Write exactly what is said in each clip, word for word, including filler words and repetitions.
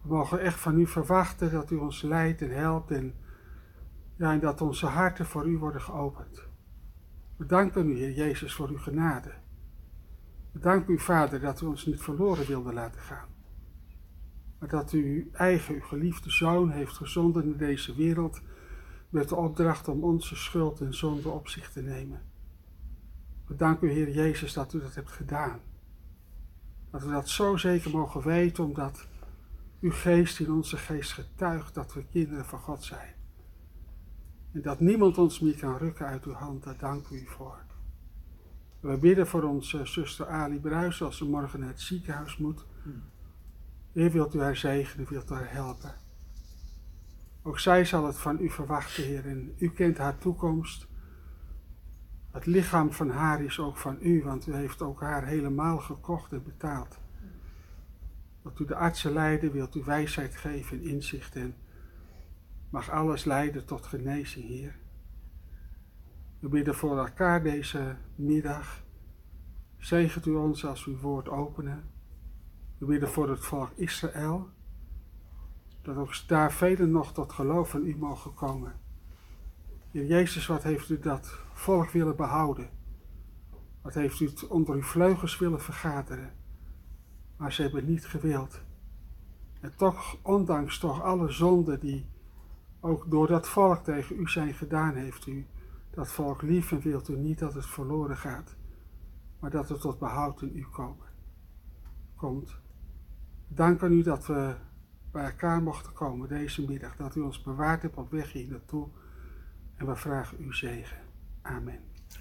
We mogen echt van u verwachten dat u ons leidt en helpt en, ja, en dat onze harten voor u worden geopend. We danken u, Heer Jezus, voor uw genade. We danken u, Vader, dat u ons niet verloren wilde laten gaan. Maar dat u uw eigen, uw geliefde Zoon heeft gezonden in deze wereld met de opdracht om onze schuld en zonde op zich te nemen. We danken u, Heer Jezus, dat u dat hebt gedaan. Dat we dat zo zeker mogen weten, omdat uw geest in onze geest getuigt dat we kinderen van God zijn. En dat niemand ons meer kan rukken uit uw hand, daar danken we u voor. We bidden voor onze zuster Ali Bruis als ze morgen naar het ziekenhuis moet. Heer, wilt u haar zegenen, wilt u haar helpen. Ook zij zal het van u verwachten, Heer, en u kent haar toekomst. Het lichaam van haar is ook van u, want u heeft ook haar helemaal gekocht en betaald. Wilt u de artsen leiden, wilt u wijsheid geven en inzicht en mag alles leiden tot genezing, Heer. We bidden voor elkaar deze middag. Zegent u ons als we uw woord openen. We bidden voor het volk Israël. Dat ook daar velen nog tot geloof in u mogen komen. Heer Jezus, wat heeft u dat volk willen behouden? Wat heeft u het onder uw vleugels willen vergaderen? Maar ze hebben niet gewild. En toch, ondanks toch alle zonden die ook door dat volk tegen u zijn gedaan, heeft u dat volk lief en wilt u niet dat het verloren gaat, maar dat het tot behoud in u komen, komt. Dank aan u dat we bij elkaar mochten komen deze middag, dat u ons bewaard hebt op weg hier naartoe en we vragen uw zegen. Amen.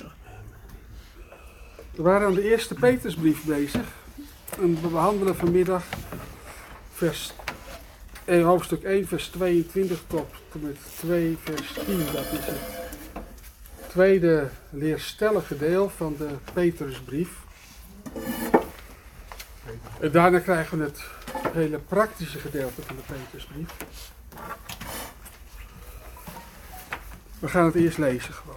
We waren aan de eerste Petrusbrief bezig en we behandelen vanmiddag vers, eh, hoofdstuk één vers tweeëntwintig tot met twee vers tien, dat is het tweede leerstellige deel van de Petrusbrief. En daarna krijgen we het hele praktische gedeelte van de Petrusbrief. We gaan het eerst lezen gewoon.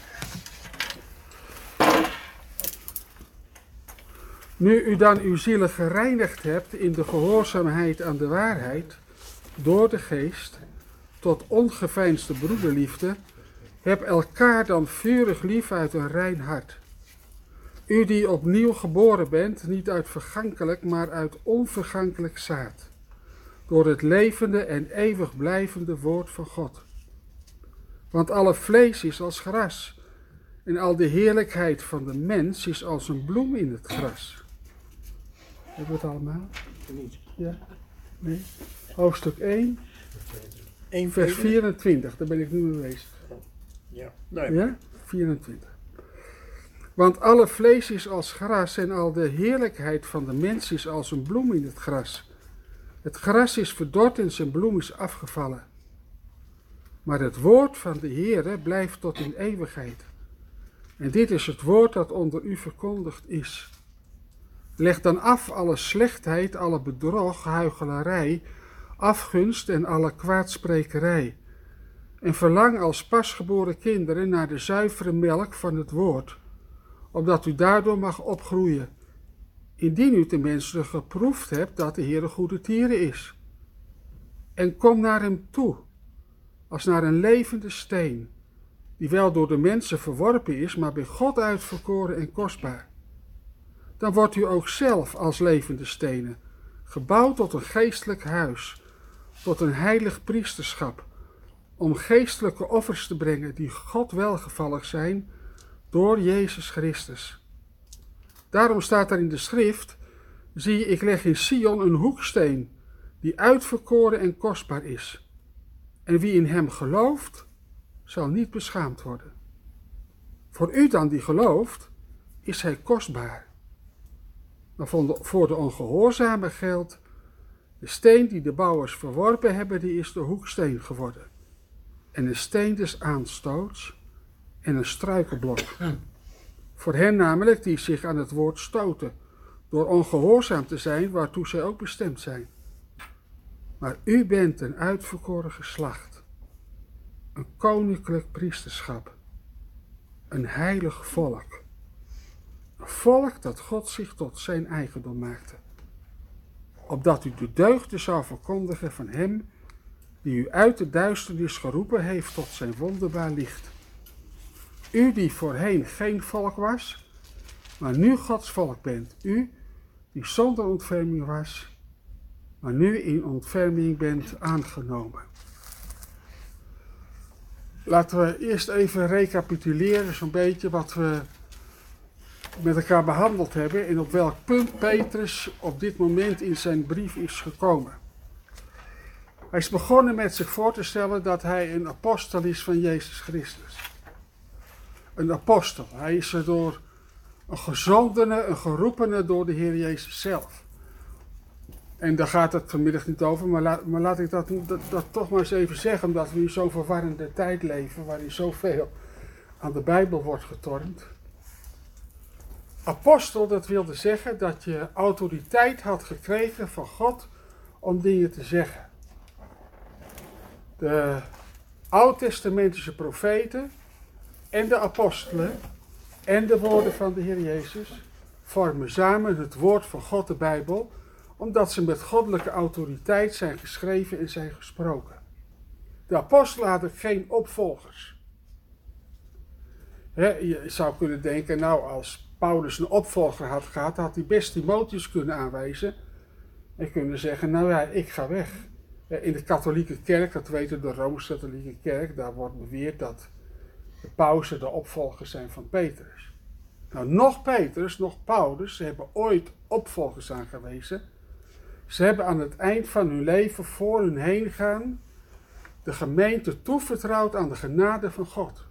Nu u dan uw zielen gereinigd hebt in de gehoorzaamheid aan de waarheid, door de geest, tot ongeveinsde broederliefde, heb elkaar dan vurig lief uit een rein hart. U die opnieuw geboren bent, niet uit vergankelijk, maar uit onvergankelijk zaad, door het levende en eeuwig blijvende woord van God. Want alle vlees is als gras, en al de heerlijkheid van de mens is als een bloem in het gras. Hebben we het allemaal? Niet. Ja? Nee? Hoofdstuk één, vers vierentwintig, daar ben ik nu mee bezig. Ja, nee. Ja? vierentwintig. Want alle vlees is als gras en al de heerlijkheid van de mens is als een bloem in het gras. Het gras is verdord en zijn bloem is afgevallen. Maar het woord van de Heere blijft tot in eeuwigheid. En dit is het woord dat onder u verkondigd is. Leg dan af alle slechtheid, alle bedrog, huichelarij, afgunst en alle kwaadsprekerij. En verlang als pasgeboren kinderen naar de zuivere melk van het woord, opdat u daardoor mag opgroeien, indien u tenminste geproefd hebt dat de Heere goede tieren is. En kom naar hem toe, als naar een levende steen, die wel door de mensen verworpen is, maar bij God uitverkoren en kostbaar. Dan wordt u ook zelf als levende stenen, gebouwd tot een geestelijk huis, tot een heilig priesterschap, om geestelijke offers te brengen die God welgevallig zijn door Jezus Christus. Daarom staat er in de schrift, zie, ik leg in Sion een hoeksteen, die uitverkoren en kostbaar is. En wie in hem gelooft, zal niet beschaamd worden. Voor u dan die gelooft, is hij kostbaar. Maar voor de ongehoorzamen geldt, de steen die de bouwers verworpen hebben, die is de hoeksteen geworden. En een steen des aanstoots en een struikelblok. Voor hen namelijk die zich aan het woord stoten, door ongehoorzaam te zijn, waartoe zij ook bestemd zijn. Maar u bent een uitverkoren geslacht, een koninklijk priesterschap, een heilig volk. Een volk dat God zich tot zijn eigendom maakte. opdat u de deugden zou verkondigen van hem die u uit de duisternis geroepen heeft tot zijn wonderbaar licht. U die voorheen geen volk was, maar nu Gods volk bent. U die zonder ontferming was, maar nu in ontferming bent aangenomen. Laten we eerst even recapituleren zo'n beetje wat we met elkaar behandeld hebben en op welk punt Petrus op dit moment in zijn brief is gekomen. Hij is begonnen met zich voor te stellen dat hij een apostel is van Jezus Christus. Een apostel. Hij is er door een gezondene, een geroepene door de Heer Jezus zelf. En daar gaat het vanmiddag niet over, maar, la, maar laat ik dat, dat, dat toch maar eens even zeggen, omdat we in zo'n verwarrende tijd leven, waarin zoveel aan de Bijbel wordt getornd. Apostel, dat wilde zeggen dat je autoriteit had gekregen van God om dingen te zeggen. De oud-testamentische profeten en de apostelen en de woorden van de Heer Jezus vormen samen het woord van God, de Bijbel, omdat ze met goddelijke autoriteit zijn geschreven en zijn gesproken. De apostelen hadden geen opvolgers. He, je zou kunnen denken, nou als Paulus een opvolger had gehad, had hij best Timotheus kunnen aanwijzen en kunnen zeggen, nou ja, ik ga weg. In de katholieke kerk, dat weten de Rooms-katholieke kerk, daar wordt beweerd dat de pausen de opvolgers zijn van Petrus. Nou, nog Petrus, nog Paulus, ze hebben ooit opvolgers aangewezen. Ze hebben aan het eind van hun leven voor hun heen gaan de gemeente toevertrouwd aan de genade van God.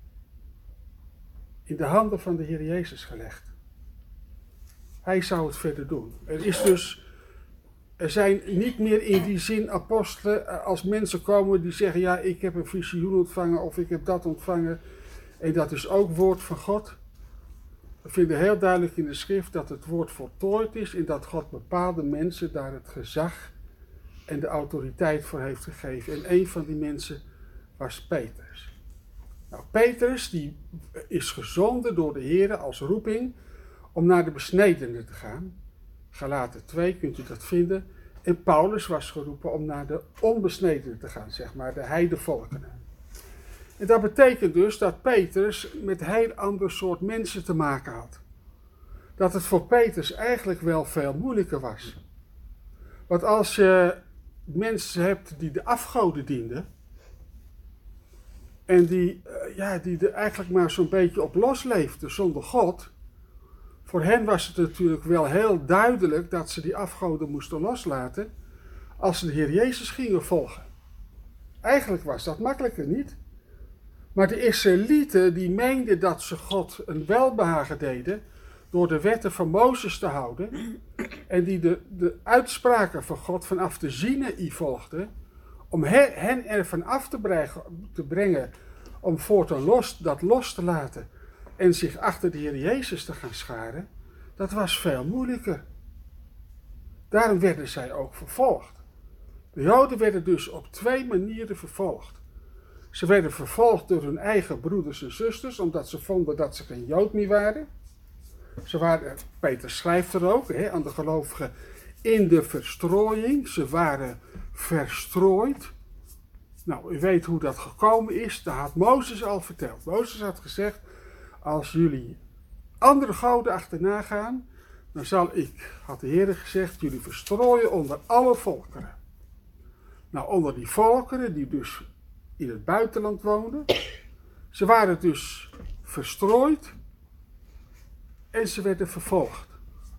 In de handen van de Heer Jezus gelegd. Hij zou het verder doen. Er is dus, er zijn niet meer in die zin apostelen als mensen komen die zeggen, ja, ik heb een visioen ontvangen of ik heb dat ontvangen en dat is ook woord van God. We vinden heel duidelijk in de schrift dat het woord voltooid is en dat God bepaalde mensen daar het gezag en de autoriteit voor heeft gegeven. En een van die mensen was Petrus. Nou, Petrus die is gezonden door de Heer als roeping om naar de besnedenen te gaan. Galaten twee kunt u dat vinden. En Paulus was geroepen om naar de onbesnedenen te gaan, zeg maar, de heidevolkeren. En dat betekent dus dat Petrus met een heel ander soort mensen te maken had. Dat het voor Petrus eigenlijk wel veel moeilijker was. Want als je mensen hebt die de afgoden dienden, en die, ja, die er eigenlijk maar zo'n beetje op losleefden zonder God, voor hen was het natuurlijk wel heel duidelijk dat ze die afgoden moesten loslaten als ze de Heer Jezus gingen volgen. Eigenlijk was dat makkelijker niet. Maar de Israëlieten die meenden dat ze God een welbehagen deden door de wetten van Mozes te houden en die de, de uitspraken van God vanaf de Sinaï volgden, om hen, hen ervan af te brengen, te brengen om voortaan los, dat los te laten en zich achter de Heer Jezus te gaan scharen, dat was veel moeilijker. Daarom werden zij ook vervolgd. De Joden werden dus op twee manieren vervolgd. Ze werden vervolgd door hun eigen broeders en zusters, omdat ze vonden dat ze geen Jood meer waren. Ze waren, Peter schrijft er ook, hè, aan de gelovigen, in de verstrooiing. Ze waren verstrooid. Nou, u weet hoe dat gekomen is. Dat had Mozes al verteld. Mozes had gezegd, als jullie andere goden achterna gaan, dan zal ik, had de Heer gezegd, jullie verstrooien onder alle volkeren. Nou, onder die volkeren, die dus in het buitenland woonden, ze waren dus verstrooid en ze werden vervolgd.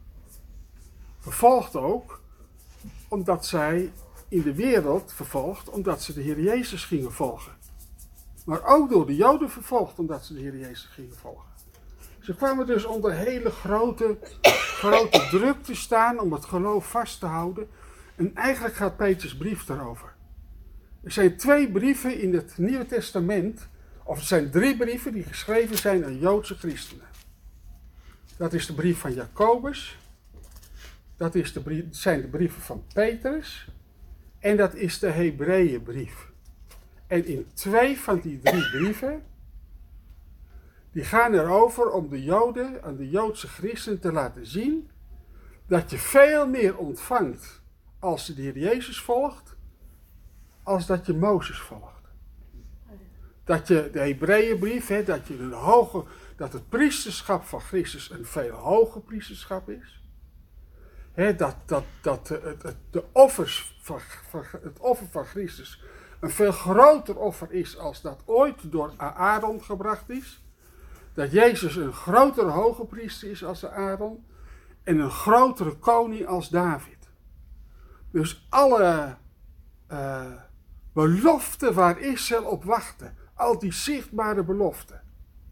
Vervolgd ook, omdat zij in de wereld vervolgd, omdat ze de Heer Jezus gingen volgen. Maar ook door de Joden vervolgd, omdat ze de Heer Jezus gingen volgen. Ze kwamen dus onder hele grote, grote druk te staan om het geloof vast te houden. En eigenlijk gaat Petrus brief daarover. Er zijn twee brieven in het Nieuwe Testament, of het zijn drie brieven die geschreven zijn aan Joodse christenen. Dat is de brief van Jacobus, dat is de brief, zijn de brieven van Petrus en dat is de Hebreeënbrief. En in twee van die drie brieven, die gaan erover om de Joden, aan de Joodse christenen te laten zien dat je veel meer ontvangt als je de Heer Jezus volgt, als dat je Mozes volgt. Dat je de Hebreeënbrief, hè, dat, je een hoge, dat het priesterschap van Christus een veel hoger priesterschap is. Hè, dat dat, dat het, het, de offers van, van, het offer van Christus een veel groter offer is als dat ooit door Aaron gebracht is. Dat Jezus een grotere hoge priester is als Aaron en een grotere koning als David. Dus alle uh, beloften waar Israël op wachtte, al die zichtbare beloften,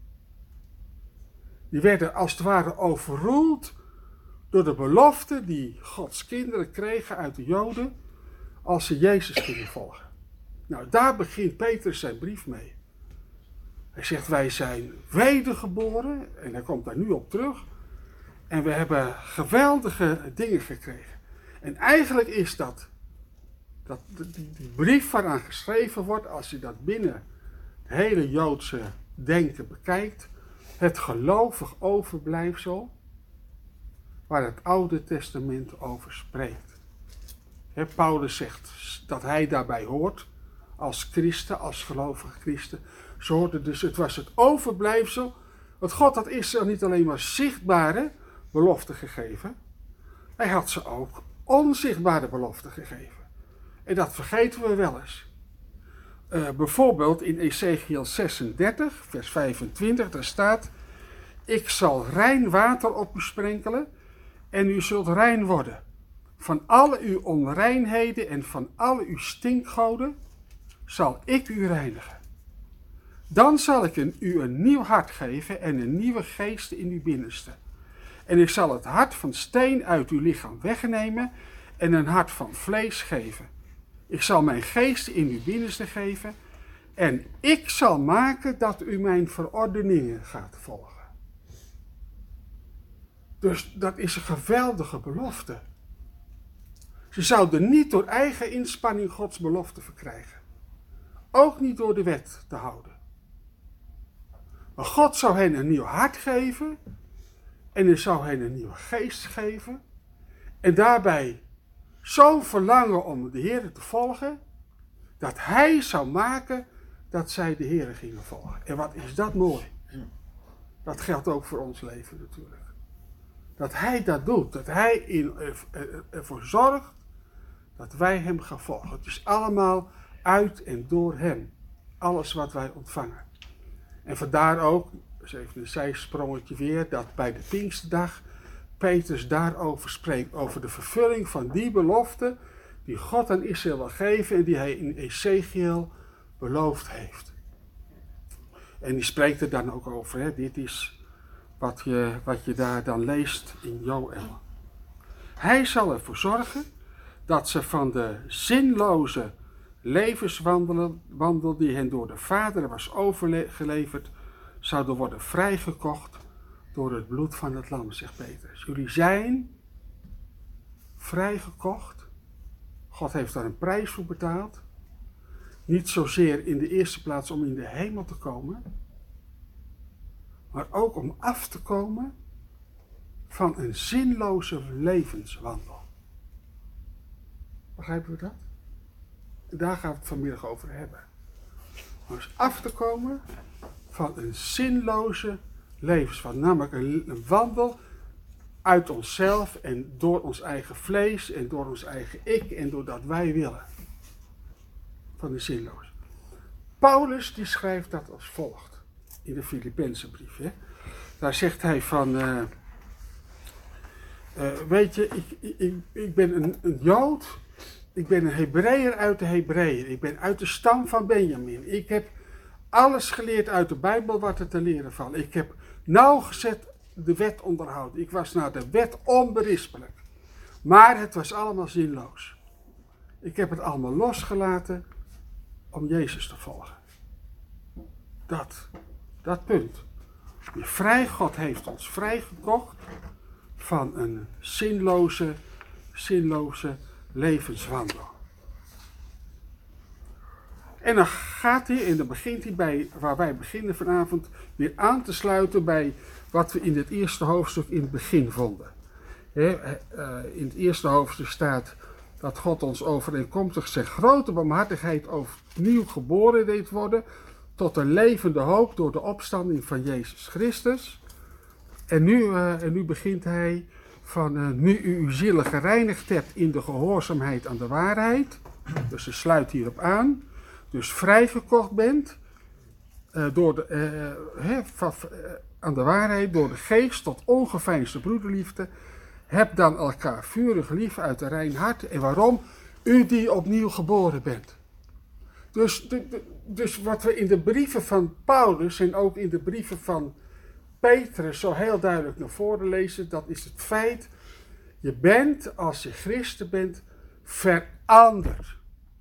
die werden als het ware overroeld door de beloften die Gods kinderen kregen uit de Joden als ze Jezus gingen volgen. Nou, daar begint Petrus zijn brief mee. Hij zegt, wij zijn wedergeboren, en hij komt daar nu op terug, en we hebben geweldige dingen gekregen. En eigenlijk is dat, dat die, die brief waaraan geschreven wordt, als je dat binnen het hele Joodse denken bekijkt, het gelovig overblijfsel waar het Oude Testament over spreekt. He, Paulus zegt dat hij daarbij hoort, als christen, als gelovige christen. Ze hoorden dus, het was het overblijfsel. Want God had Israël niet alleen maar zichtbare beloften gegeven. Hij had ze ook onzichtbare beloften gegeven. En dat vergeten we wel eens. Uh, bijvoorbeeld in Ezekiel zesendertig, vers vijfentwintig, daar staat: ik zal rein water op u sprenkelen en u zult rein worden. Van alle uw onreinheden en van alle uw stinkgoden zal ik u reinigen. Dan zal ik een, u een nieuw hart geven en een nieuwe geest in uw binnenste. En ik zal het hart van steen uit uw lichaam wegnemen en een hart van vlees geven. Ik zal mijn geest in uw binnenste geven en ik zal maken dat u mijn verordeningen gaat volgen. Dus dat is een geweldige belofte. Ze zouden niet door eigen inspanning Gods belofte verkrijgen. Ook niet door de wet te houden. Maar God zou hen een nieuw hart geven. En hij zou hen een nieuwe geest geven. En daarbij zo'n verlangen om de Heer te volgen. Dat hij zou maken dat zij de Heer gingen volgen. En wat is dat mooi. Dat geldt ook voor ons leven natuurlijk. Dat hij dat doet. Dat hij in, ervoor zorgt dat wij hem gaan volgen. Het is allemaal uit en door hem. Alles wat wij ontvangen. En vandaar ook, dus even een zijsprongetje weer, dat bij de Pinksterdag Petrus daarover spreekt. Over de vervulling van die belofte die God aan Israël wil geven en die hij in Ezekiel beloofd heeft. En die spreekt er dan ook over. Hè. Dit is wat je, wat je daar dan leest in Joël. Hij zal ervoor zorgen dat ze van de zinloze levenswandel die hen door de Vader was overgeleverd, zouden worden vrijgekocht door het bloed van het lam, zegt Petrus. Jullie zijn vrijgekocht. God heeft daar een prijs voor betaald. Niet zozeer in de eerste plaats om in de hemel te komen, maar ook om af te komen van een zinloze levenswandel. Begrijpen we dat? Daar gaan we het vanmiddag over hebben. Om eens af te komen van een zinloze levenswandel. Namelijk een, een wandel uit onszelf en door ons eigen vlees en door ons eigen ik en doordat wij willen. Van de zinloze. Paulus die schrijft dat als volgt in de Filippense brief. Hè? Daar zegt hij van, uh, uh, weet je, ik, ik, ik ben een, een Jood. Ik ben een Hebreeër uit de Hebreeën. Ik ben uit de stam van Benjamin. Ik heb alles geleerd uit de Bijbel wat er te leren valt. Ik heb nauwgezet de wet onderhouden. Ik was naar de wet onberispelijk. Maar het was allemaal zinloos. Ik heb het allemaal losgelaten om Jezus te volgen. Dat, dat punt. Die vrij God heeft ons vrijgekocht van een zinloze, zinloze levenswandel. En dan gaat hij, en dan begint hij bij, waar wij beginnen vanavond, weer aan te sluiten bij wat we in het eerste hoofdstuk in het begin vonden. He, uh, in het eerste hoofdstuk staat dat God ons overeenkomstig zijn grote barmhartigheid opnieuw geboren deed worden tot een levende hoop door de opstanding van Jezus Christus. En nu, uh, en nu begint hij van uh, nu u uw zielen gereinigd hebt in de gehoorzaamheid aan de waarheid. Dus ze sluit hierop aan. Dus vrijgekocht bent uh, door de, uh, he, van, uh, aan de waarheid door de geest tot ongeveinsde broederliefde. Heb dan elkaar vurig lief uit een rein hart. En waarom? U die opnieuw geboren bent. Dus, de, de, dus wat we in de brieven van Paulus en ook in de brieven van Petrus zo heel duidelijk naar voren lezen, dat is het feit, je bent, als je christen bent, veranderd.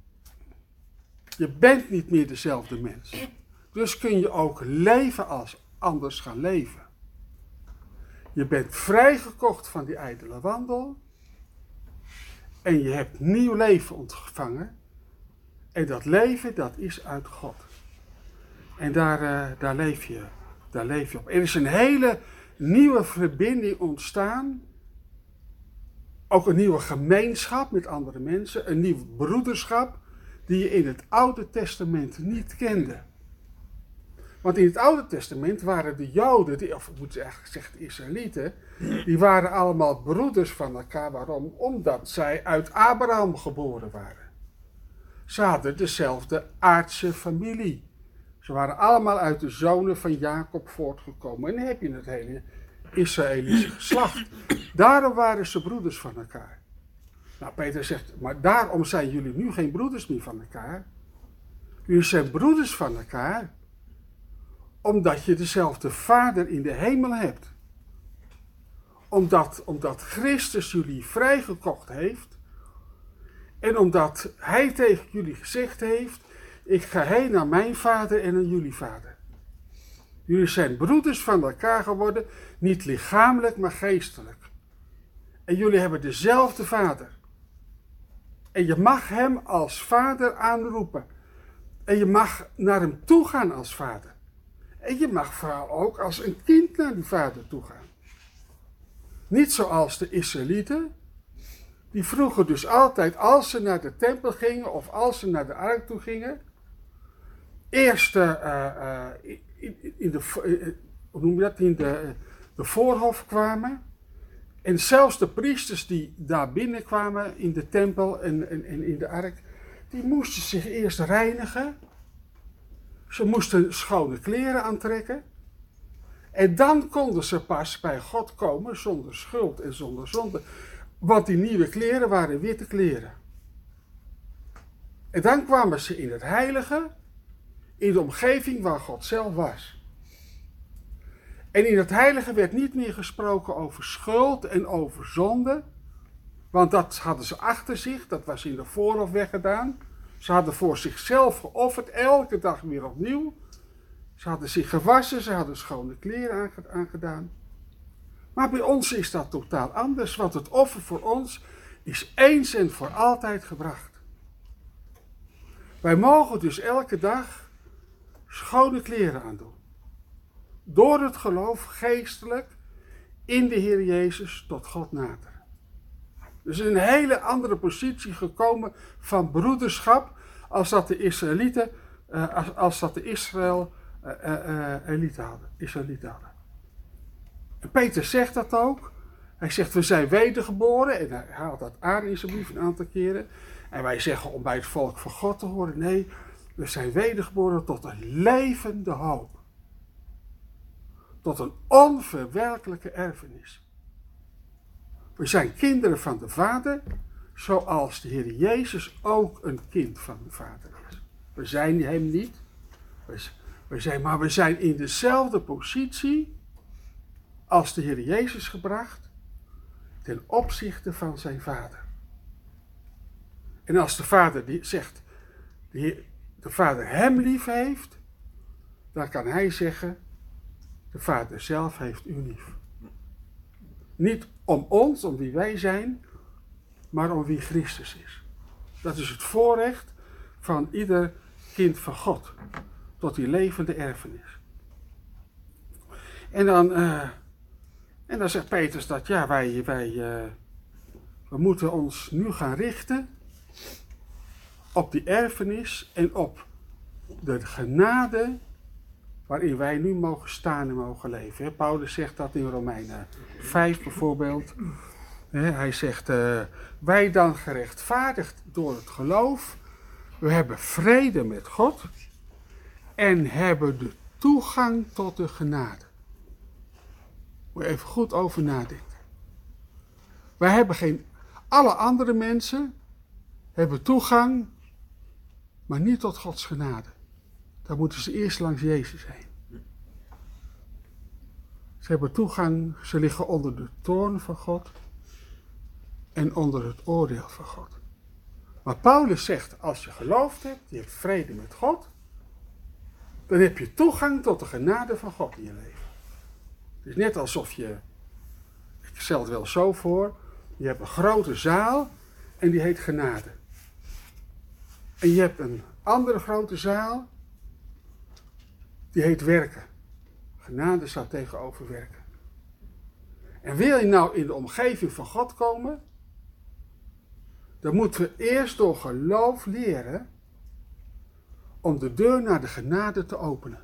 Je bent niet meer dezelfde mens. Dus kun je ook leven als anders gaan leven. Je bent vrijgekocht van die ijdele wandel. En je hebt nieuw leven ontvangen. En dat leven, dat is uit God. En daar, uh, daar, leef je, daar leef je op. Er is een hele nieuwe verbinding ontstaan. Ook een nieuwe gemeenschap met andere mensen. Een nieuw broederschap die je in het Oude Testament niet kende. Want in het Oude Testament waren de Joden, die, of ik moet eigenlijk zeggen de Israëlieten, die waren allemaal broeders van elkaar. Waarom? Omdat zij uit Abraham geboren waren. Ze hadden dezelfde aardse familie. Ze waren allemaal uit de zonen van Jacob voortgekomen. En dan heb je het hele Israëlische geslacht. Daarom waren ze broeders van elkaar. Nou, Peter zegt, maar daarom zijn jullie nu geen broeders meer van elkaar. Jullie zijn broeders van elkaar, omdat je dezelfde Vader in de hemel hebt. Omdat, omdat Christus jullie vrijgekocht heeft. En omdat hij tegen jullie gezegd heeft, ik ga heen naar mijn Vader en naar jullie Vader. Jullie zijn broeders van elkaar geworden, niet lichamelijk, maar geestelijk. En jullie hebben dezelfde Vader. En je mag hem als Vader aanroepen. En je mag naar hem toe gaan als Vader. En je mag vooral ook als een kind naar die Vader toe gaan. Niet zoals de Israëlieten. Die vroegen dus altijd, als ze naar de tempel gingen of als ze naar de ark toe gingen, eerst uh, uh, in, in, de, uh, hoe noem je dat, in de, uh, de voorhof kwamen. En zelfs de priesters die daar binnenkwamen in de tempel en, en, en in de ark, die moesten zich eerst reinigen. Ze moesten schone kleren aantrekken. En dan konden ze pas bij God komen zonder schuld en zonder zonde. Want die nieuwe kleren waren witte kleren. En dan kwamen ze in het heilige, in de omgeving waar God zelf was. En in het heilige werd niet meer gesproken over schuld en over zonde. Want dat hadden ze achter zich, dat was in de voorhof weggedaan. Ze hadden voor zichzelf geofferd, elke dag weer opnieuw. Ze hadden zich gewassen, ze hadden schone kleren aangedaan. Maar bij ons is dat totaal anders, want het offer voor ons is eens en voor altijd gebracht. Wij mogen dus elke dag schone kleren aandoen. Door het geloof geestelijk in de Heer Jezus tot God nader. Dus een hele andere positie gekomen van broederschap als dat de Israëlieten, uh, als, als dat de Israël, uh, uh, elite hadden, Israëlieten hadden. En Peter zegt dat ook. Hij zegt, we zijn wedergeboren. En hij haalt dat aan in zijn brief een aantal keren. En wij zeggen om bij het volk van God te horen. Nee, we zijn wedergeboren tot een levende hoop. Tot een onverwerkelijke erfenis. We zijn kinderen van de Vader. Zoals de Heer Jezus ook een kind van de Vader is. We zijn hem niet. We zijn, maar we zijn in dezelfde positie als de Heer Jezus gebracht ten opzichte van zijn Vader. En als de Vader die zegt, de, Heer, de Vader hem lief heeft, dan kan hij zeggen, de Vader zelf heeft u lief. Niet om ons, om wie wij zijn, maar om wie Christus is. Dat is het voorrecht van ieder kind van God, tot die levende erfenis. En dan... Uh, En dan zegt Petrus dat, ja, wij, wij, uh, We moeten ons nu gaan richten op die erfenis en op de genade waarin wij nu mogen staan en mogen leven. Paulus zegt dat in Romeinen vijf bijvoorbeeld. Hij zegt, uh, wij dan gerechtvaardigd door het geloof, we hebben vrede met God en hebben de toegang tot de genade. Moet je even goed over nadenken. Wij hebben geen, alle andere mensen hebben toegang, maar niet tot Gods genade. Dan moeten ze eerst langs Jezus heen. Ze hebben toegang, ze liggen onder de toorn van God en onder het oordeel van God. Maar Paulus zegt, als je geloofd hebt, je hebt vrede met God, dan heb je toegang tot de genade van God in je leven. Het is net alsof je, ik stel het wel zo voor, je hebt een grote zaal en die heet genade. En je hebt een andere grote zaal, die heet werken. Genade staat tegenover werken. En wil je nou in de omgeving van God komen, dan moeten we eerst door geloof leren om de deur naar de genade te openen.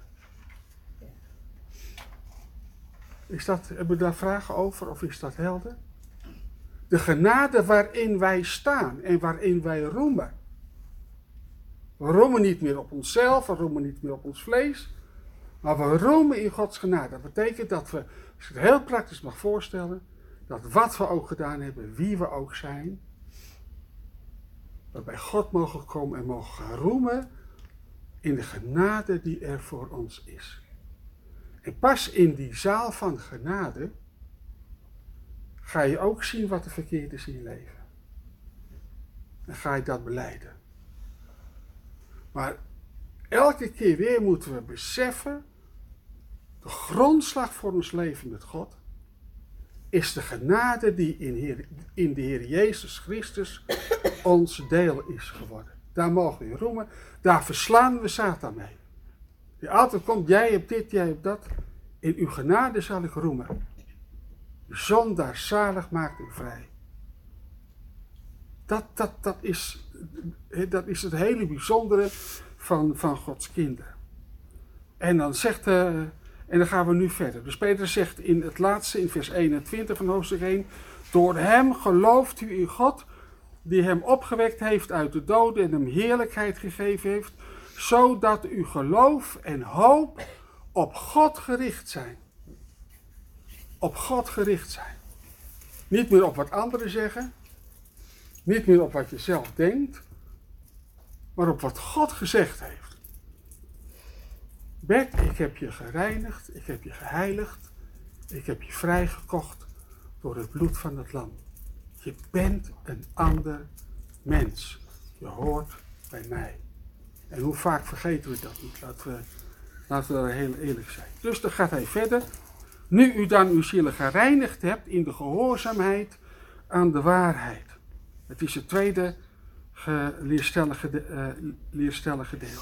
Is dat, hebben we daar vragen over of is dat helder? De genade waarin wij staan en waarin wij roemen. We roemen niet meer op onszelf, we roemen niet meer op ons vlees, maar we roemen in Gods genade. Dat betekent dat we, als je het heel praktisch mag voorstellen, dat wat we ook gedaan hebben, wie we ook zijn, we bij God mogen komen en mogen gaan roemen in de genade die er voor ons is. En pas in die zaal van genade ga je ook zien wat er verkeerd is in je leven. En ga je dat belijden. Maar elke keer weer moeten we beseffen, de grondslag voor ons leven met God is de genade die in, Heer, in de Heer Jezus Christus ons deel is geworden. Daar mogen we roemen, daar verslaan we Satan mee. Die altijd komt, jij hebt dit, jij hebt dat. In uw genade zal ik roemen. De zondaar zalig maakt u vrij. Dat, dat, dat, is, dat is het hele bijzondere van, van Gods kinderen. En dan zegt, uh, en dan gaan we nu verder. Dus Petrus zegt in het laatste, in vers eenentwintig van hoofdstuk één. Door hem gelooft u in God, die hem opgewekt heeft uit de doden en hem heerlijkheid gegeven heeft, zodat uw geloof en hoop op God gericht zijn. Op God gericht zijn. Niet meer op wat anderen zeggen, niet meer op wat je zelf denkt, maar op wat God gezegd heeft. Bert, ik heb je gereinigd, ik heb je geheiligd, ik heb je vrijgekocht door het bloed van het lam. Je bent een ander mens. Je hoort bij mij. En hoe vaak vergeten we dat niet? Laten we, laten we daar heel eerlijk zijn. Dus dan gaat hij verder. Nu u dan uw zielen gereinigd hebt in de gehoorzaamheid aan de waarheid. Het is het tweede ge- leerstellige, de, uh, leerstellige deel.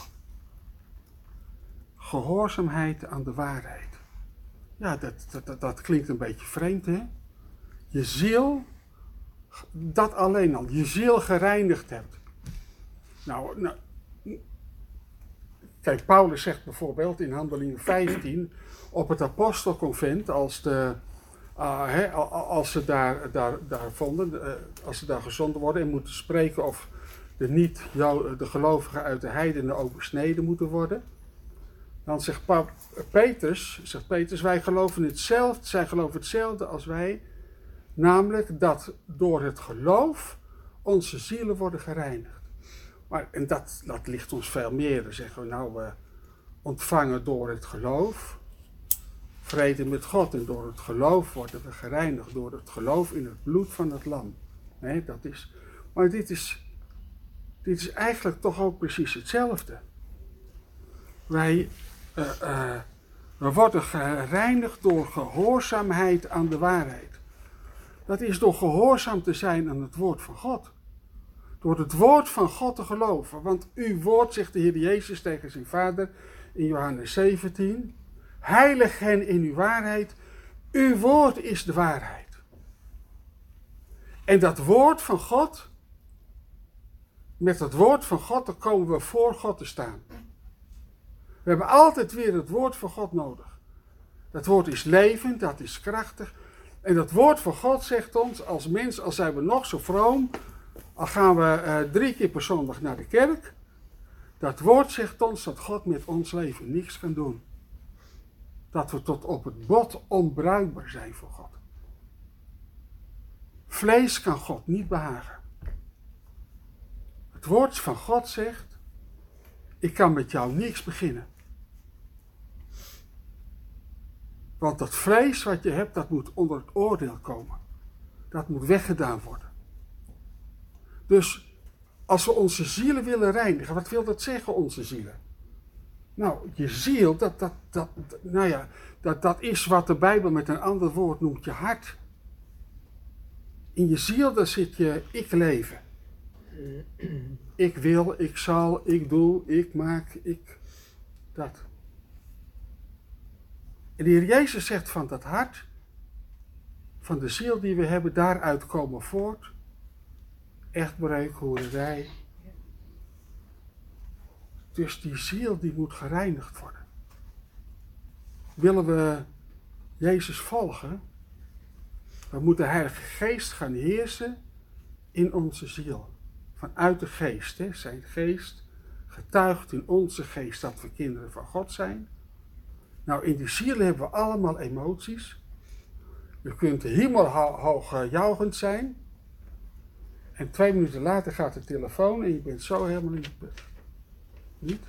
Gehoorzaamheid aan de waarheid. Ja, dat, dat, dat, dat klinkt een beetje vreemd, hè? Je ziel, dat alleen al, je ziel gereinigd hebt. Nou, nou kijk, Paulus zegt bijvoorbeeld in Handelingen vijftien, op het apostelconvent, als, de, uh, he, als ze daar, daar, daar vonden, uh, als ze daar gezonden worden en moeten spreken of de, niet, de gelovigen uit de heidenen ook besneden moeten worden. Dan zegt pa- Petrus, zegt Petrus, wij geloven hetzelfde, zij geloven hetzelfde als wij, namelijk dat door het geloof onze zielen worden gereinigd. Maar, en dat, dat ligt ons veel meer. Dan zeggen we nou, we ontvangen door het geloof vrede met God. En door het geloof worden we gereinigd. Door het geloof in het bloed van het lam. Nee, dat is, maar dit is, dit is eigenlijk toch ook precies hetzelfde. Wij uh, uh, we worden gereinigd door gehoorzaamheid aan de waarheid. Dat is door gehoorzaam te zijn aan het woord van God. Door het woord van God te geloven. Want uw woord, zegt de Heer Jezus tegen zijn vader in Johannes zeventien. Heilig hen in uw waarheid. Uw woord is de waarheid. En dat woord van God, met het woord van God, dan komen we voor God te staan. We hebben altijd weer het woord van God nodig. Dat woord is levend, dat is krachtig. En dat woord van God zegt ons als mens, al zijn we nog zo vroom, al gaan we uh, drie keer per zondag naar de kerk. Dat woord zegt ons dat God met ons leven niks kan doen. Dat we tot op het bot onbruikbaar zijn voor God. Vlees kan God niet behagen. Het woord van God zegt, ik kan met jou niks beginnen. Want dat vlees wat je hebt, dat moet onder het oordeel komen. Dat moet weggedaan worden. Dus als we onze zielen willen reinigen, wat wil dat zeggen, onze zielen? Nou, je ziel, dat, dat, dat, nou ja, dat, dat is wat de Bijbel met een ander woord noemt je hart. In je ziel, daar zit je ik leven. Ik wil, ik zal, ik doe, ik maak, ik, dat. En de Heer Jezus zegt van dat hart, van de ziel die we hebben, daaruit komen voort. Echtbreuk, hoererij. Dus die ziel die moet gereinigd worden. Willen we Jezus volgen, dan moet de Heilige Geest gaan heersen in onze ziel. Vanuit de geest, hè. Zijn geest getuigt in onze geest dat we kinderen van God zijn. Nou, in die ziel hebben we allemaal emoties. Je kunt hemelhoog uh, juichend zijn. En twee minuten later gaat de telefoon en je bent zo helemaal in de put. Niet?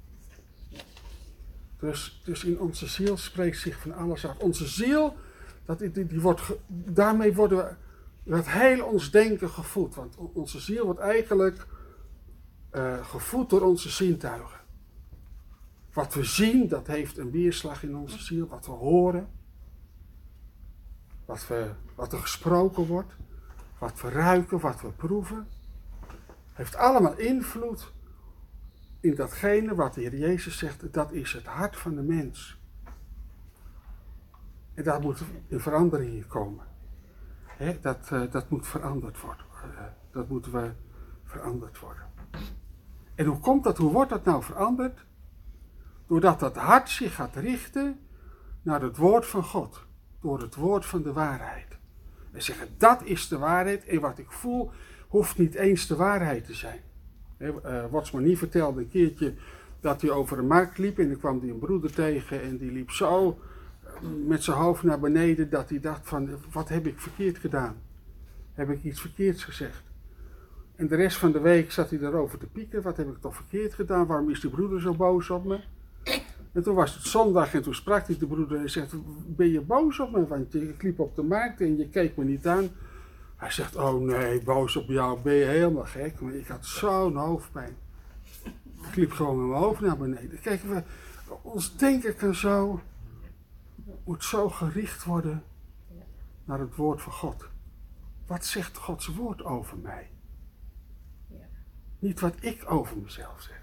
Dus, dus in onze ziel spreekt zich van alles af. Onze ziel, dat, die, die wordt, daarmee worden we, wordt heel ons denken gevoed. Want onze ziel wordt eigenlijk uh, gevoed door onze zintuigen. Wat we zien, dat heeft een weerslag in onze ziel. Wat we horen. Wat, we, wat er gesproken wordt. Wat we ruiken, wat we proeven. Heeft allemaal invloed in datgene wat de Heer Jezus zegt. Dat is het hart van de mens. En daar moet een verandering in komen. He, dat, uh, dat moet veranderd worden. Uh, dat moeten we veranderd worden. En hoe komt dat? Hoe wordt dat nou veranderd? Doordat dat hart zich gaat richten naar het woord van God. Door het woord van de waarheid. En zeggen, dat is de waarheid. En wat ik voel, hoeft niet eens de waarheid te zijn. Uh, Watsmanie vertelde een keertje dat hij over een markt liep. En dan kwam hij een broeder tegen. En die liep zo met zijn hoofd naar beneden. Dat hij dacht van, wat heb ik verkeerd gedaan? Heb ik iets verkeerds gezegd? En de rest van de week zat hij daarover te pieken. Wat heb ik toch verkeerd gedaan? Waarom is die broeder zo boos op me? En toen was het zondag en toen sprak hij de broeder en zegt, ben je boos op me? Want ik liep op de markt en je keek me niet aan. Hij zegt, oh nee, boos op jou, ben je helemaal gek. Maar ik had zo'n hoofdpijn. Ik liep gewoon met mijn hoofd naar beneden. Kijk, we, ons denken kan zo, moet zo gericht worden naar het woord van God. Wat zegt Gods woord over mij? Niet wat ik over mezelf zeg.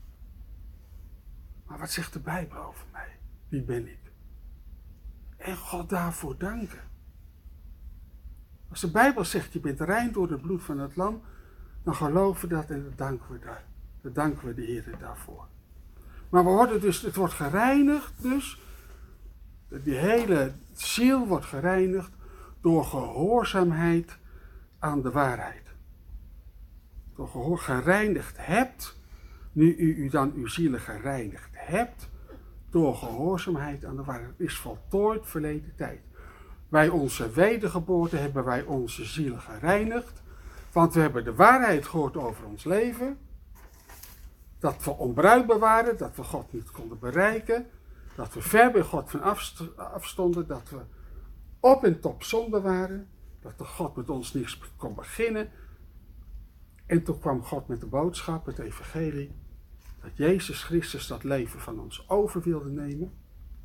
Maar wat zegt de Bijbel over mij? Wie ben ik? En God daarvoor danken. Als de Bijbel zegt, je bent rein door het bloed van het lam, dan geloven we dat en dan danken we daar. Dan danken we de Heer daarvoor. Maar we worden dus, het wordt gereinigd dus, die hele ziel wordt gereinigd door gehoorzaamheid aan de waarheid. Door gehoor gereinigd hebt, nu u, u dan uw zielen gereinigd hebt, door gehoorzaamheid aan de waarheid. Het is voltooid verleden tijd. Bij onze wedergeboorte hebben wij onze zielen gereinigd, want we hebben de waarheid gehoord over ons leven, dat we onbruikbaar waren, dat we God niet konden bereiken, dat we ver bij God van afstonden, dat we op en top zonde waren, dat de God met ons niets kon beginnen. En toen kwam God met de boodschap, het evangelie, dat Jezus Christus dat leven van ons over wilde nemen.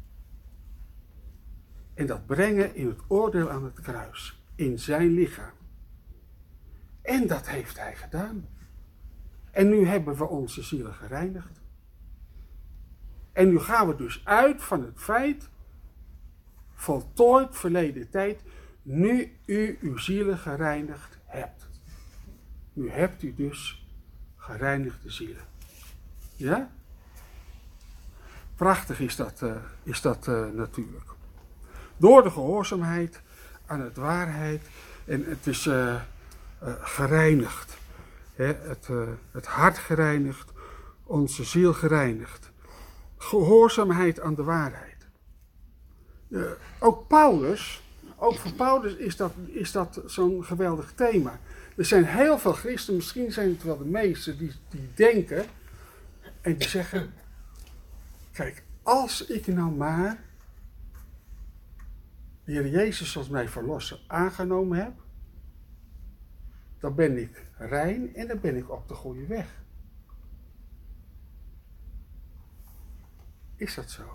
En dat brengen in het oordeel aan het kruis, in zijn lichaam. En dat heeft hij gedaan. En nu hebben we onze zielen gereinigd. En nu gaan we dus uit van het feit, voltooid verleden tijd, nu u uw zielen gereinigd hebt. Nu hebt u dus gereinigde zielen. Ja? Prachtig is dat, uh, is dat uh, natuurlijk. Door de gehoorzaamheid aan het waarheid. En het is uh, uh, gereinigd. Hè? Het, uh, het hart gereinigd. Onze ziel gereinigd. Gehoorzaamheid aan de waarheid. Uh, ook Paulus, ook voor Paulus is dat, is dat zo'n geweldig thema. Er zijn heel veel christenen, misschien zijn het wel de meesten, die, die denken en die zeggen, kijk, als ik nou maar de Heer Jezus als mijn verlosser aangenomen heb, dan ben ik rein en dan ben ik op de goede weg. Is dat zo?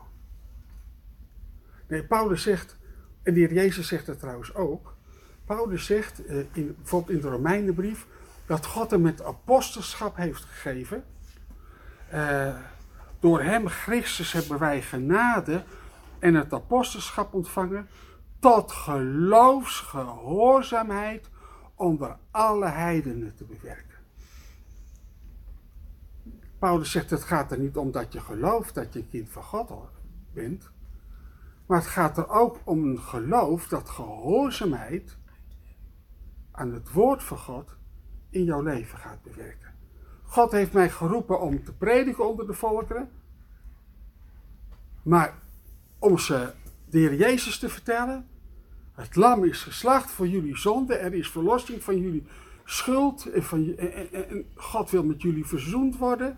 Nee, Paulus zegt, en de Heer Jezus zegt dat trouwens ook. Paulus zegt, uh, in, bijvoorbeeld in de Romeinenbrief, dat God hem het apostelschap heeft gegeven. Uh, door hem, Christus, hebben wij genade en het apostelschap ontvangen tot geloofsgehoorzaamheid onder alle heidenen te bewerken. Paulus zegt, het gaat er niet om dat je gelooft dat je een kind van God bent. Maar het gaat er ook om een geloof dat gehoorzaamheid aan het woord van God in jouw leven gaat bewerken. God heeft mij geroepen om te prediken onder de volkeren. Maar om ze de Heer Jezus te vertellen. Het lam is geslacht voor jullie zonde. Er is verlossing van jullie schuld. En, van, en, en, en God wil met jullie verzoend worden.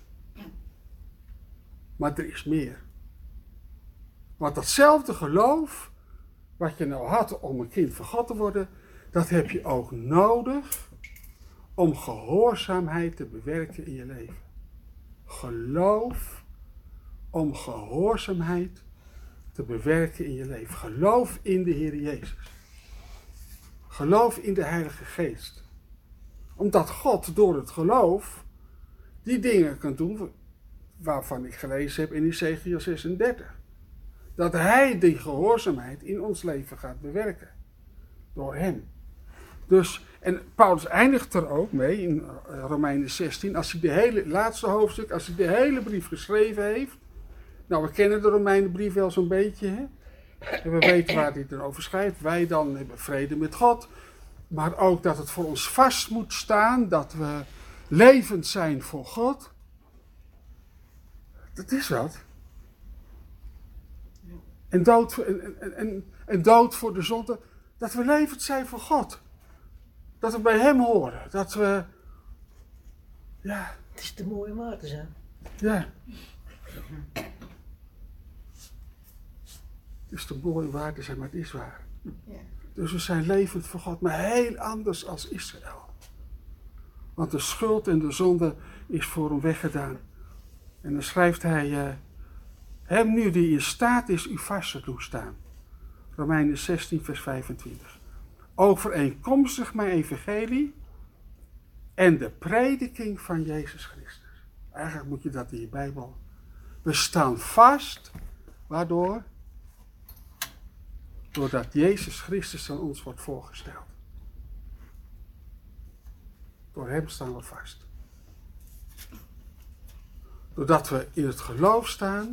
Maar er is meer. Want datzelfde geloof, wat je nou had om een kind van God te worden, dat heb je ook nodig om gehoorzaamheid te bewerken in je leven. Geloof om gehoorzaamheid te bewerken in je leven. Geloof in de Heer Jezus. Geloof in de Heilige Geest. Omdat God door het geloof die dingen kan doen waarvan ik gelezen heb in Ezechiël zesendertig. Dat Hij die gehoorzaamheid in ons leven gaat bewerken. Door Hem. Dus, en Paulus eindigt er ook mee in Romeinen zestien. Als hij de hele, laatste hoofdstuk, als hij de hele brief geschreven heeft. Nou, we kennen de Romeinenbrief wel zo'n beetje. Hè? En we weten waar hij het over schrijft. Wij dan hebben vrede met God. Maar ook dat het voor ons vast moet staan. Dat we levend zijn voor God. Dat is wat. En dood, en, en, en, en dood voor de zonde. Dat we levend zijn voor God. Dat we bij Hem horen. Dat we... Ja. Het is te mooi om waar te zijn. Ja. Het is te mooi om waar te zijn, maar het is waar. Ja. Dus we zijn levend voor God, maar heel anders als Israël. Want de schuld en de zonde is voor hem weggedaan. En dan schrijft hij... Uh, Hem nu die in staat is u vast te toestaan. Romeinen zestien vers vijfentwintig. Overeenkomstig mijn evangelie en de prediking van Jezus Christus. Eigenlijk moet je dat in je Bijbel. We staan vast. Waardoor? Doordat Jezus Christus aan ons wordt voorgesteld. Door Hem staan we vast. Doordat we in het geloof staan.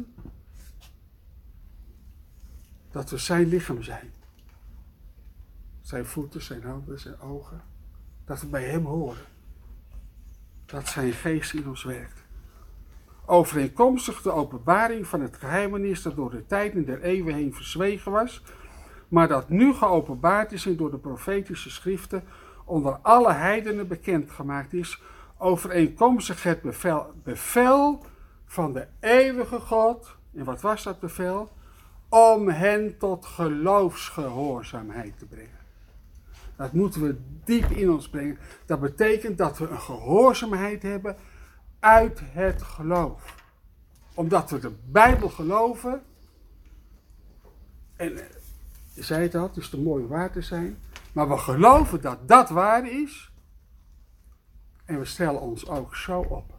Dat we zijn lichaam zijn. Zijn voeten, zijn handen, zijn ogen. Dat we bij Hem horen. Dat zijn geest in ons werkt. Overeenkomstig de openbaring van het geheimenis dat door de tijden der eeuwen heen verzwegen was. Maar dat nu geopenbaard is en door de profetische schriften onder alle heidenen bekendgemaakt is. Overeenkomstig het bevel, bevel van de eeuwige God. En wat was dat bevel? Om hen tot geloofsgehoorzaamheid te brengen. Dat moeten we diep in ons brengen. Dat betekent dat we een gehoorzaamheid hebben uit het geloof. Omdat we de Bijbel geloven. En je zei het al, het is te mooi om waar te zijn. Maar we geloven dat dat waar is. En we stellen ons ook zo op.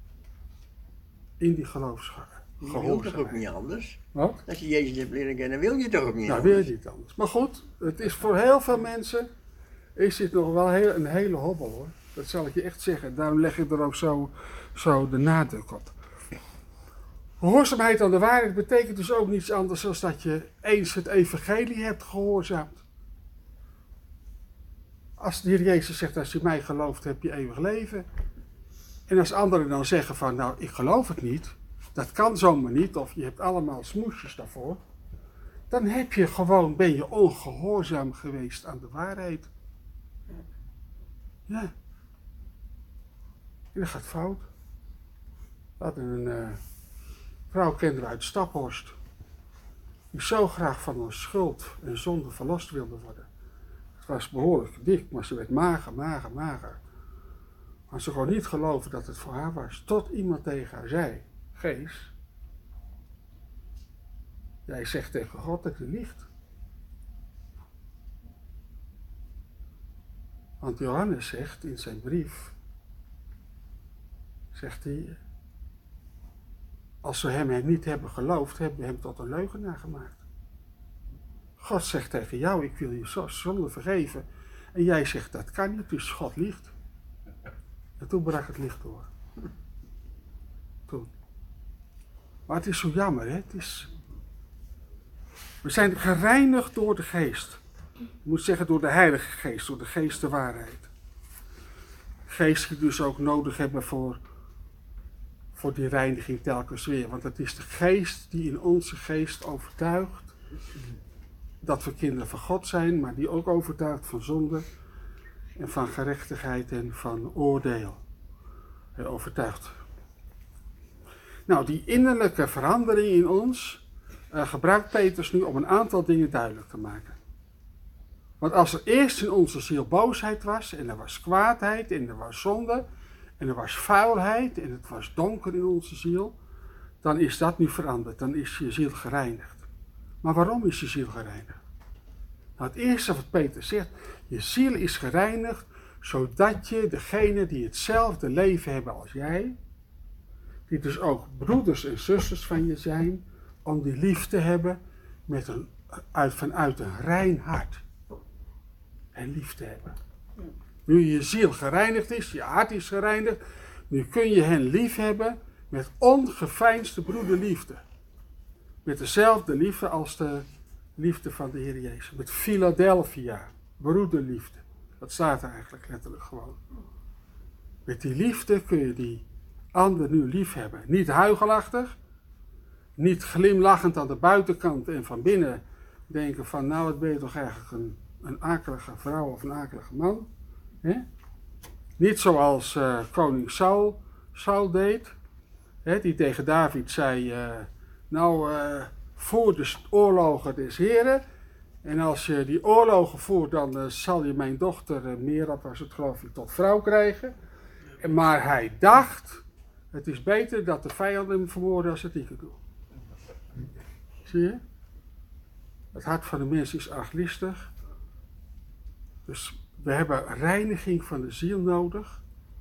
In die geloofsgehoorzaamheid. Je wil toch ook niet anders? Wat? Als je Jezus hebt leren kennen, wil je toch ook niet nou, anders? wil je niet anders. Maar goed, het is voor heel veel mensen is dit nog wel heel, een hele hobbel hoor. Dat zal ik je echt zeggen. Daarom leg ik er ook zo, zo de nadruk op. Gehoorzaamheid aan de waarheid betekent dus ook niets anders dan dat je eens het evangelie hebt gehoorzaamd. Als de Heer Jezus zegt, als je mij gelooft, heb je eeuwig leven. En als anderen dan zeggen van, nou, ik geloof het niet. Dat kan zomaar niet, of je hebt allemaal smoesjes daarvoor. Dan heb je gewoon, ben je ongehoorzaam geweest aan de waarheid. Ja. En dat gaat fout. We hadden een uh, vrouw kenden we uit Staphorst. Die zo graag van een schuld en zonde verlost wilde worden. Het was behoorlijk dik, maar ze werd mager, mager, mager. Maar ze kon niet geloven dat het voor haar was. Tot iemand tegen haar zei, Gees, jij zegt tegen God dat je liegt. Want Johannes zegt in zijn brief, zegt hij, als we hem niet hebben geloofd, hebben we hem tot een leugenaar gemaakt. God zegt tegen jou, ik wil je zonde vergeven. En jij zegt, dat kan niet, dus God liegt. En toen brak het licht door. Toen. Maar het is zo jammer, hè? Het is... We zijn gereinigd door de geest. Je moet zeggen door de heilige geest, door de geest de waarheid. Geest die dus ook nodig hebben voor, voor die reiniging telkens weer. Want het is de geest die in onze geest overtuigt dat we kinderen van God zijn, maar die ook overtuigt van zonde en van gerechtigheid en van oordeel. Hij overtuigt. Nou, die innerlijke verandering in ons uh, gebruikt Petrus nu om een aantal dingen duidelijk te maken. Want als er eerst in onze ziel boosheid was, en er was kwaadheid, en er was zonde, en er was vuilheid, en het was donker in onze ziel, dan is dat nu veranderd, dan is je ziel gereinigd. Maar waarom is je ziel gereinigd? Nou, het eerste wat Petrus zegt, je ziel is gereinigd, zodat je degene die hetzelfde leven hebben als jij, die dus ook broeders en zusters van je zijn, om die lief te hebben met een, uit, vanuit een rein hart. En lief te hebben. Nu je ziel gereinigd is, je hart is gereinigd, nu kun je hen lief hebben met ongeveinsde broederliefde. Met dezelfde liefde als de liefde van de Heer Jezus. Met Philadelphia, broederliefde. Dat staat er eigenlijk letterlijk gewoon. Met die liefde kun je die ander nu lief hebben. Niet huichelachtig, niet glimlachend aan de buitenkant en van binnen denken van nou wat ben je toch eigenlijk een, een akelige vrouw of een akelige man. He? Niet zoals uh, koning Saul, Saul deed, he, die tegen David zei, uh, nou uh, voer de oorlogen des Heren en als je die oorlogen voert dan uh, zal je mijn dochter uh, Merab, was het geloof ik, tot vrouw krijgen. En, maar hij dacht, het is beter dat de vijanden hem vermoorden als het ik het doe. Zie je? Het hart van de mens is arglistig. Dus we hebben reiniging van de ziel nodig.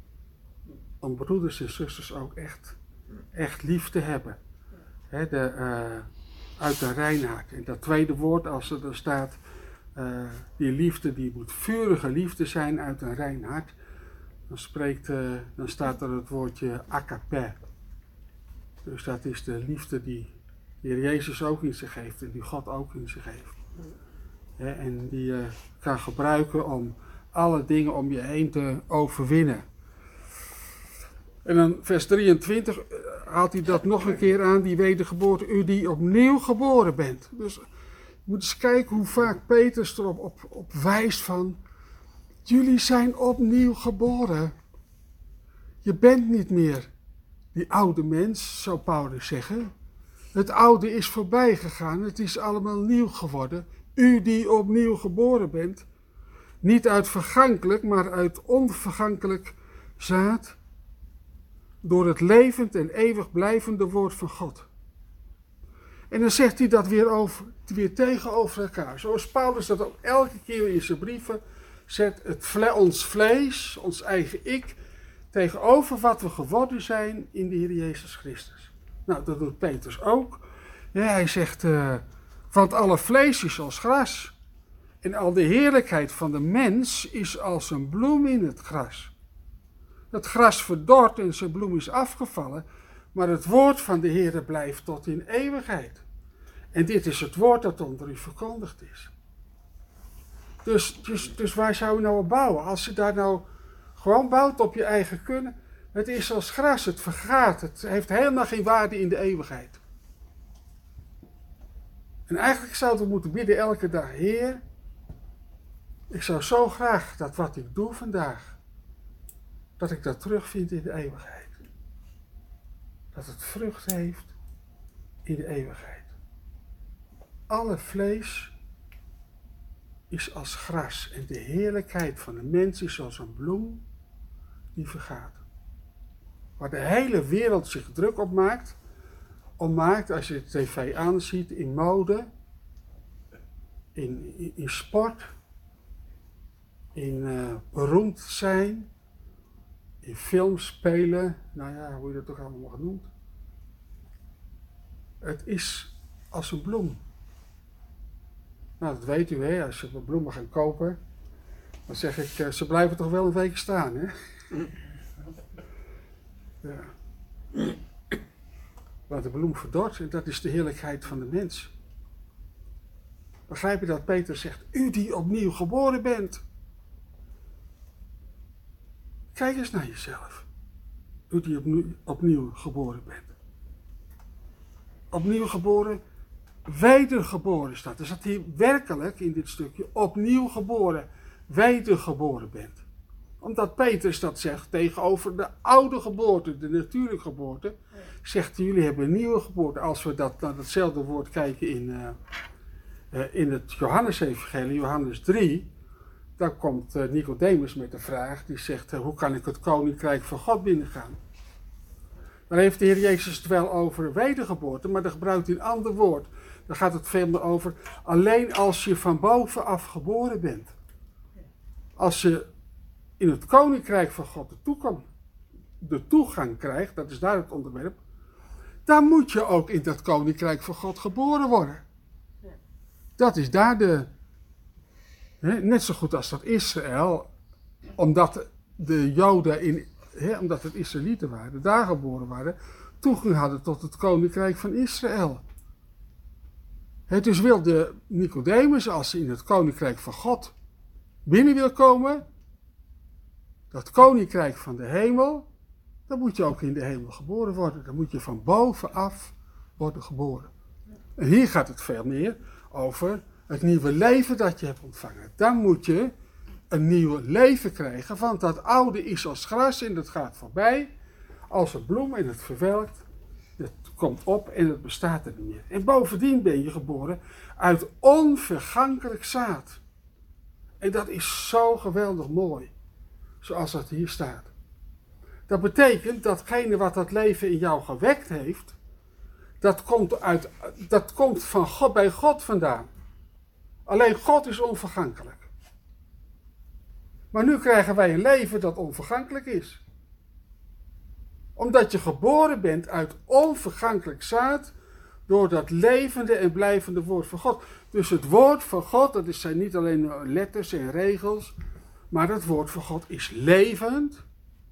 Om broeders en zusters ook echt, echt lief te hebben. He, de, uh, uit de reinheid. En dat tweede woord, als er dan staat, uh, die liefde, die moet vurige liefde zijn uit een rein hart. Dan, spreekt, uh, dan staat er het woordje agape. Dus dat is de liefde die de Heer Jezus ook in zich heeft en die God ook in zich heeft. He, en die je uh, kan gebruiken om alle dingen om je heen te overwinnen. En dan vers drieëntwintig uh, haalt hij dat nog een keer aan, die wedergeboorte, u die opnieuw geboren bent. Dus je moet eens kijken hoe vaak Petrus erop op, op wijst van, jullie zijn opnieuw geboren. Je bent niet meer die oude mens, zou Paulus zeggen. Het oude is voorbij gegaan, het is allemaal nieuw geworden. U die opnieuw geboren bent, niet uit vergankelijk, maar uit onvergankelijk zaad, door het levend en eeuwig blijvende woord van God. En dan zegt hij dat weer, over, weer tegenover elkaar. Zoals Paulus dat ook elke keer in zijn brieven zet, het vle- ons vlees, ons eigen ik, tegenover wat we geworden zijn in de Heer Jezus Christus. Nou, dat doet Petrus ook. Ja, hij zegt, uh, want alle vlees is als gras. En al de heerlijkheid van de mens is als een bloem in het gras. Het gras verdort en zijn bloem is afgevallen, maar het woord van de Heere blijft tot in eeuwigheid. En dit is het woord dat onder u verkondigd is. Dus, dus, dus waar zou u nou op bouwen? Als je daar nou gewoon bouwt op je eigen kunnen, het is als gras, het vergaat, het heeft helemaal geen waarde in de eeuwigheid. En eigenlijk zouden we moeten bidden elke dag, Heer, ik zou zo graag dat wat ik doe vandaag, dat ik dat terugvind in de eeuwigheid. Dat het vrucht heeft in de eeuwigheid. Alle vlees is als gras en de heerlijkheid van de mens is als een bloem die vergaat. Waar de hele wereld zich druk op maakt, om maakt als je de tv aanziet, in mode, in, in, in sport, in uh, beroemd zijn, in films spelen, nou ja, hoe je dat toch allemaal genoemd. Het is als een bloem. Nou, dat weet u, hè, als je bloemen gaat kopen, dan zeg ik, uh, ze blijven toch wel een week staan, hè? Ja. Maar de bloem verdort en dat is de heerlijkheid van de mens. Begrijp je dat Peter zegt, u die opnieuw geboren bent. Kijk eens naar jezelf. U die opnieuw, opnieuw geboren bent. Opnieuw geboren, wedergeboren staat. Er staat hier werkelijk in dit stukje opnieuw geboren, wedergeboren bent. Omdat Petrus dat zegt tegenover de oude geboorte, de natuurlijke geboorte, zegt hij, jullie hebben een nieuwe geboorte. Als we dat, naar datzelfde woord kijken in, uh, uh, in het Johannes-evangelie, Johannes drie, dan komt uh, Nicodemus met de vraag, die zegt, uh, hoe kan ik het koninkrijk van God binnengaan? Dan heeft de Heer Jezus het wel over wedergeboorte, maar dan gebruikt hij een ander woord. Dan gaat het veel meer over, alleen als je van bovenaf geboren bent. Als je in het koninkrijk van God de toegang, de toegang krijgt, dat is daar het onderwerp, dan moet je ook in dat koninkrijk van God geboren worden. Dat is daar de, hè, net zo goed als dat Israël, omdat de Joden, in, hè, omdat het Israëlieten waren, daar geboren waren, toegang hadden tot het koninkrijk van Israël. Hè, dus wil de Nicodemus, als hij in het koninkrijk van God binnen wil komen, dat koninkrijk van de hemel, dan moet je ook in de hemel geboren worden. Dan moet je van bovenaf worden geboren. En hier gaat het veel meer over het nieuwe leven dat je hebt ontvangen. Dan moet je een nieuw leven krijgen, want dat oude is als gras en dat gaat voorbij. Als een bloem en het verwelkt, het komt op en het bestaat er niet meer. En bovendien ben je geboren uit onvergankelijk zaad. En dat is zo geweldig mooi. Zoals dat hier staat. Dat betekent datgene wat dat leven in jou gewekt heeft, dat komt, uit, dat komt van God, bij God vandaan. Alleen God is onvergankelijk. Maar nu krijgen wij een leven dat onvergankelijk is. Omdat je geboren bent uit onvergankelijk zaad, door dat levende en blijvende woord van God. Dus het woord van God, dat zijn niet alleen letters en regels, maar het woord van God is levend.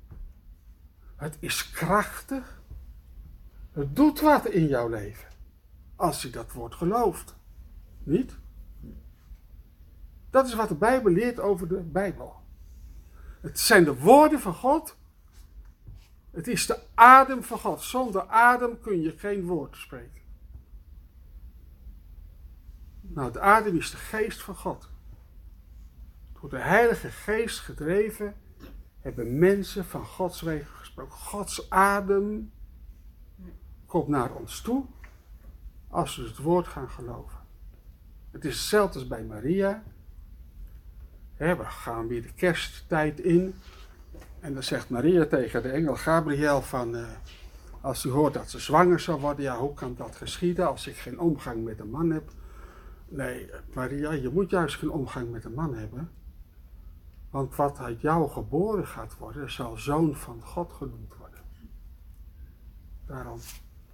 Het is krachtig. Het doet wat in jouw leven. Als je dat woord gelooft. Niet? Dat is wat de Bijbel leert over de Bijbel. Het zijn de woorden van God. Het is de adem van God. Zonder adem kun je geen woord spreken. Nou, de adem is de geest van God. Door de Heilige Geest gedreven hebben mensen van Gods wegen gesproken. Gods adem komt naar ons toe als we het woord gaan geloven. Het is hetzelfde als bij Maria. He, we gaan weer de kersttijd in. En dan zegt Maria tegen de engel Gabriel van, uh, als u hoort dat ze zwanger zal worden, ja, hoe kan dat geschieden als ik geen omgang met een man heb? Nee, Maria, je moet juist geen omgang met een man hebben. Want wat uit jou geboren gaat worden, zal zoon van God genoemd worden. Daarom.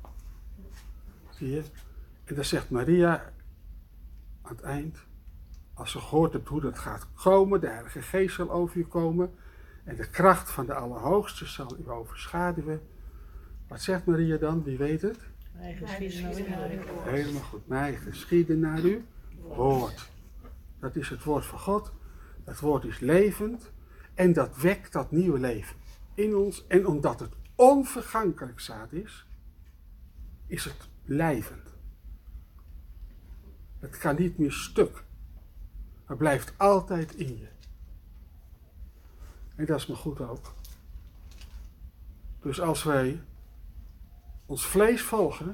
Zie je? En dan zegt Maria aan het eind, Als je gehoord hebt hoe dat gaat komen, de Heilige Geest zal over je komen en de kracht van de Allerhoogste zal u overschaduwen. Wat zegt Maria dan? Wie weet het? Mij geschieden naar uw woord. Helemaal goed. Mij geschieden naar uw woord. Dat is het woord van God. Dat woord is levend en dat wekt dat nieuwe leven in ons. En omdat het onvergankelijk zaad is, is het blijvend. Het gaat niet meer stuk. Het blijft altijd in je. En dat is maar goed ook. Dus als wij ons vlees volgen,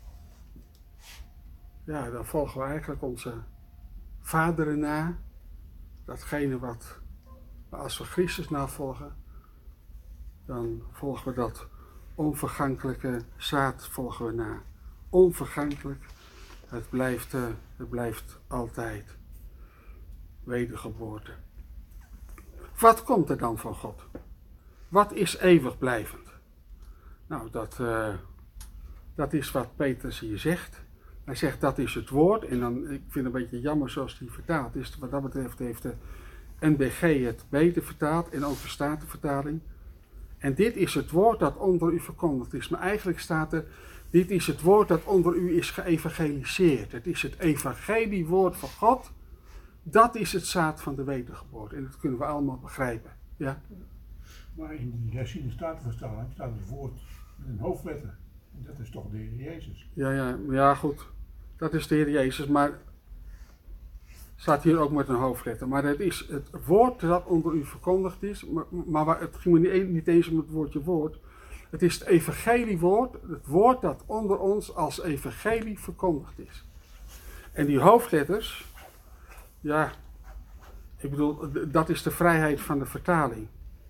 ja, dan volgen we eigenlijk onze vaderen na. Datgene wat, maar als we Christus navolgen, dan volgen we dat onvergankelijke zaad volgen we na. Onvergankelijk, het blijft, uh, het blijft altijd wedergeboorte. Wat komt er dan van God? Wat is eeuwig blijvend? Nou, dat, uh, dat is wat Petrus hier zegt. Hij zegt dat is het woord. En dan, ik vind het een beetje jammer zoals hij vertaald is. Wat dat betreft heeft de N B G het beter vertaald en ook de Statenvertaling. En dit is het woord dat onder u verkondigd is. Maar eigenlijk staat er, dit is het woord dat onder u is geëvangeliseerd. Het is het evangeliewoord van God. Dat is het zaad van de wedergeboorte. En dat kunnen we allemaal begrijpen. Ja? Maar in die herziene Statenvertaling staat het woord met een hoofdletter. En dat is toch de Heer Jezus. Ja, ja, ja, goed. Dat is de Heer Jezus, maar staat hier ook met een hoofdletter. Maar het is het woord dat onder u verkondigd is. Maar, maar waar, het ging me niet, niet eens om het woordje woord. Het is het evangeliewoord. Het woord dat onder ons als evangelie verkondigd is. En die hoofdletters, ja, ik bedoel, dat is de vrijheid van de vertaling.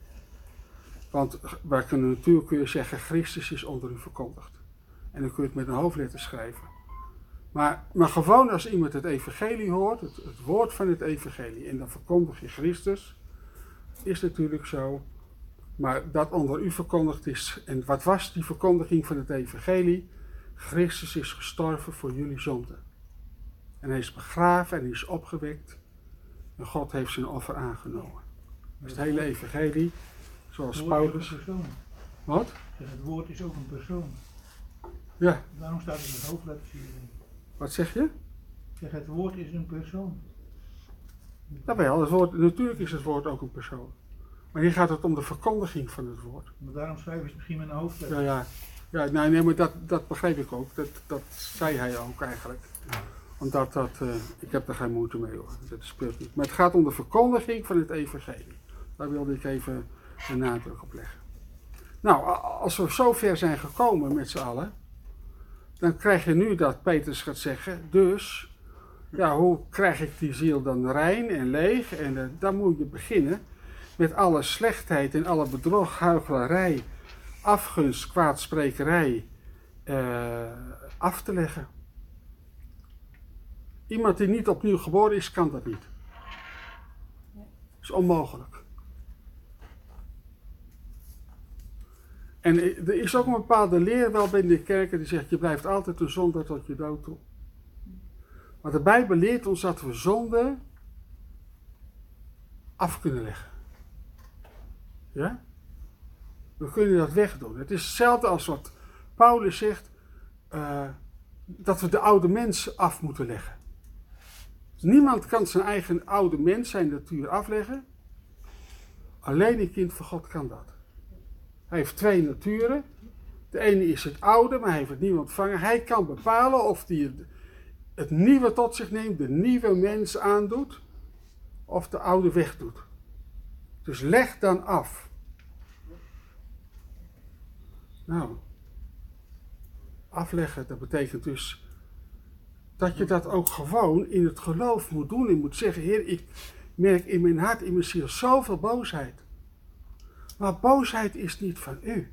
Want wij kunnen natuurlijk kun je zeggen, Christus is onder u verkondigd. En dan kun je het met een hoofdletter schrijven. Maar, maar gewoon als iemand het evangelie hoort, het, het woord van het evangelie, en dan verkondig je Christus, is natuurlijk zo. Maar dat onder u verkondigd is, en wat was die verkondiging van het evangelie? Christus is gestorven voor jullie zonden. En hij is begraven en hij is opgewekt. En God heeft zijn offer aangenomen. Dat is het hele evangelie, zoals Het woord is Paulus. ook een persoon. Wat? Het woord is ook een persoon. Ja, Daarom staat het met hoofdletters hierin. wat zeg je? Ik zeg, het woord is een persoon. Jawel, het woord, natuurlijk is het woord ook een persoon. Maar hier gaat het om de verkondiging van het woord. Maar daarom schrijven ze het misschien met een hoofdletter. Ja, ja. Ja, nee, nee maar dat, dat begreep ik ook. Dat, dat zei hij ook eigenlijk. Omdat dat, uh, ik heb er geen moeite mee hoor. Dat speelt niet. Maar het gaat om de verkondiging van het evangelie. Daar wilde ik even de nadruk op leggen. Nou, als we zover zijn gekomen met z'n allen, dan krijg je nu dat Petrus gaat zeggen, dus, ja, hoe krijg ik die ziel dan rein en leeg? En uh, dan moet je beginnen met alle slechtheid en alle bedrog, huichelarij, afgunst, kwaadsprekerij uh, af te leggen. Iemand die niet opnieuw geboren is, kan dat niet. Dat is onmogelijk. En er is ook een bepaalde leer wel binnen de kerken die zegt, je blijft altijd een zondaar tot je dood toe. Maar de Bijbel leert ons dat we zonde af kunnen leggen. Ja? We kunnen dat wegdoen. Het is hetzelfde als wat Paulus zegt, uh, dat we de oude mens af moeten leggen. Dus niemand kan zijn eigen oude mens, zijn natuur afleggen. Alleen een kind van God kan dat. Hij heeft twee naturen. De ene is het oude, maar hij heeft het nieuwe ontvangen. Hij kan bepalen of hij het, het nieuwe tot zich neemt, de nieuwe mens aandoet, of de oude wegdoet. Dus leg dan af. Nou, afleggen, dat betekent dus dat je dat ook gewoon in het geloof moet doen. En moet zeggen, Heer, ik merk in mijn hart, in mijn ziel zoveel boosheid. Maar boosheid is niet van u.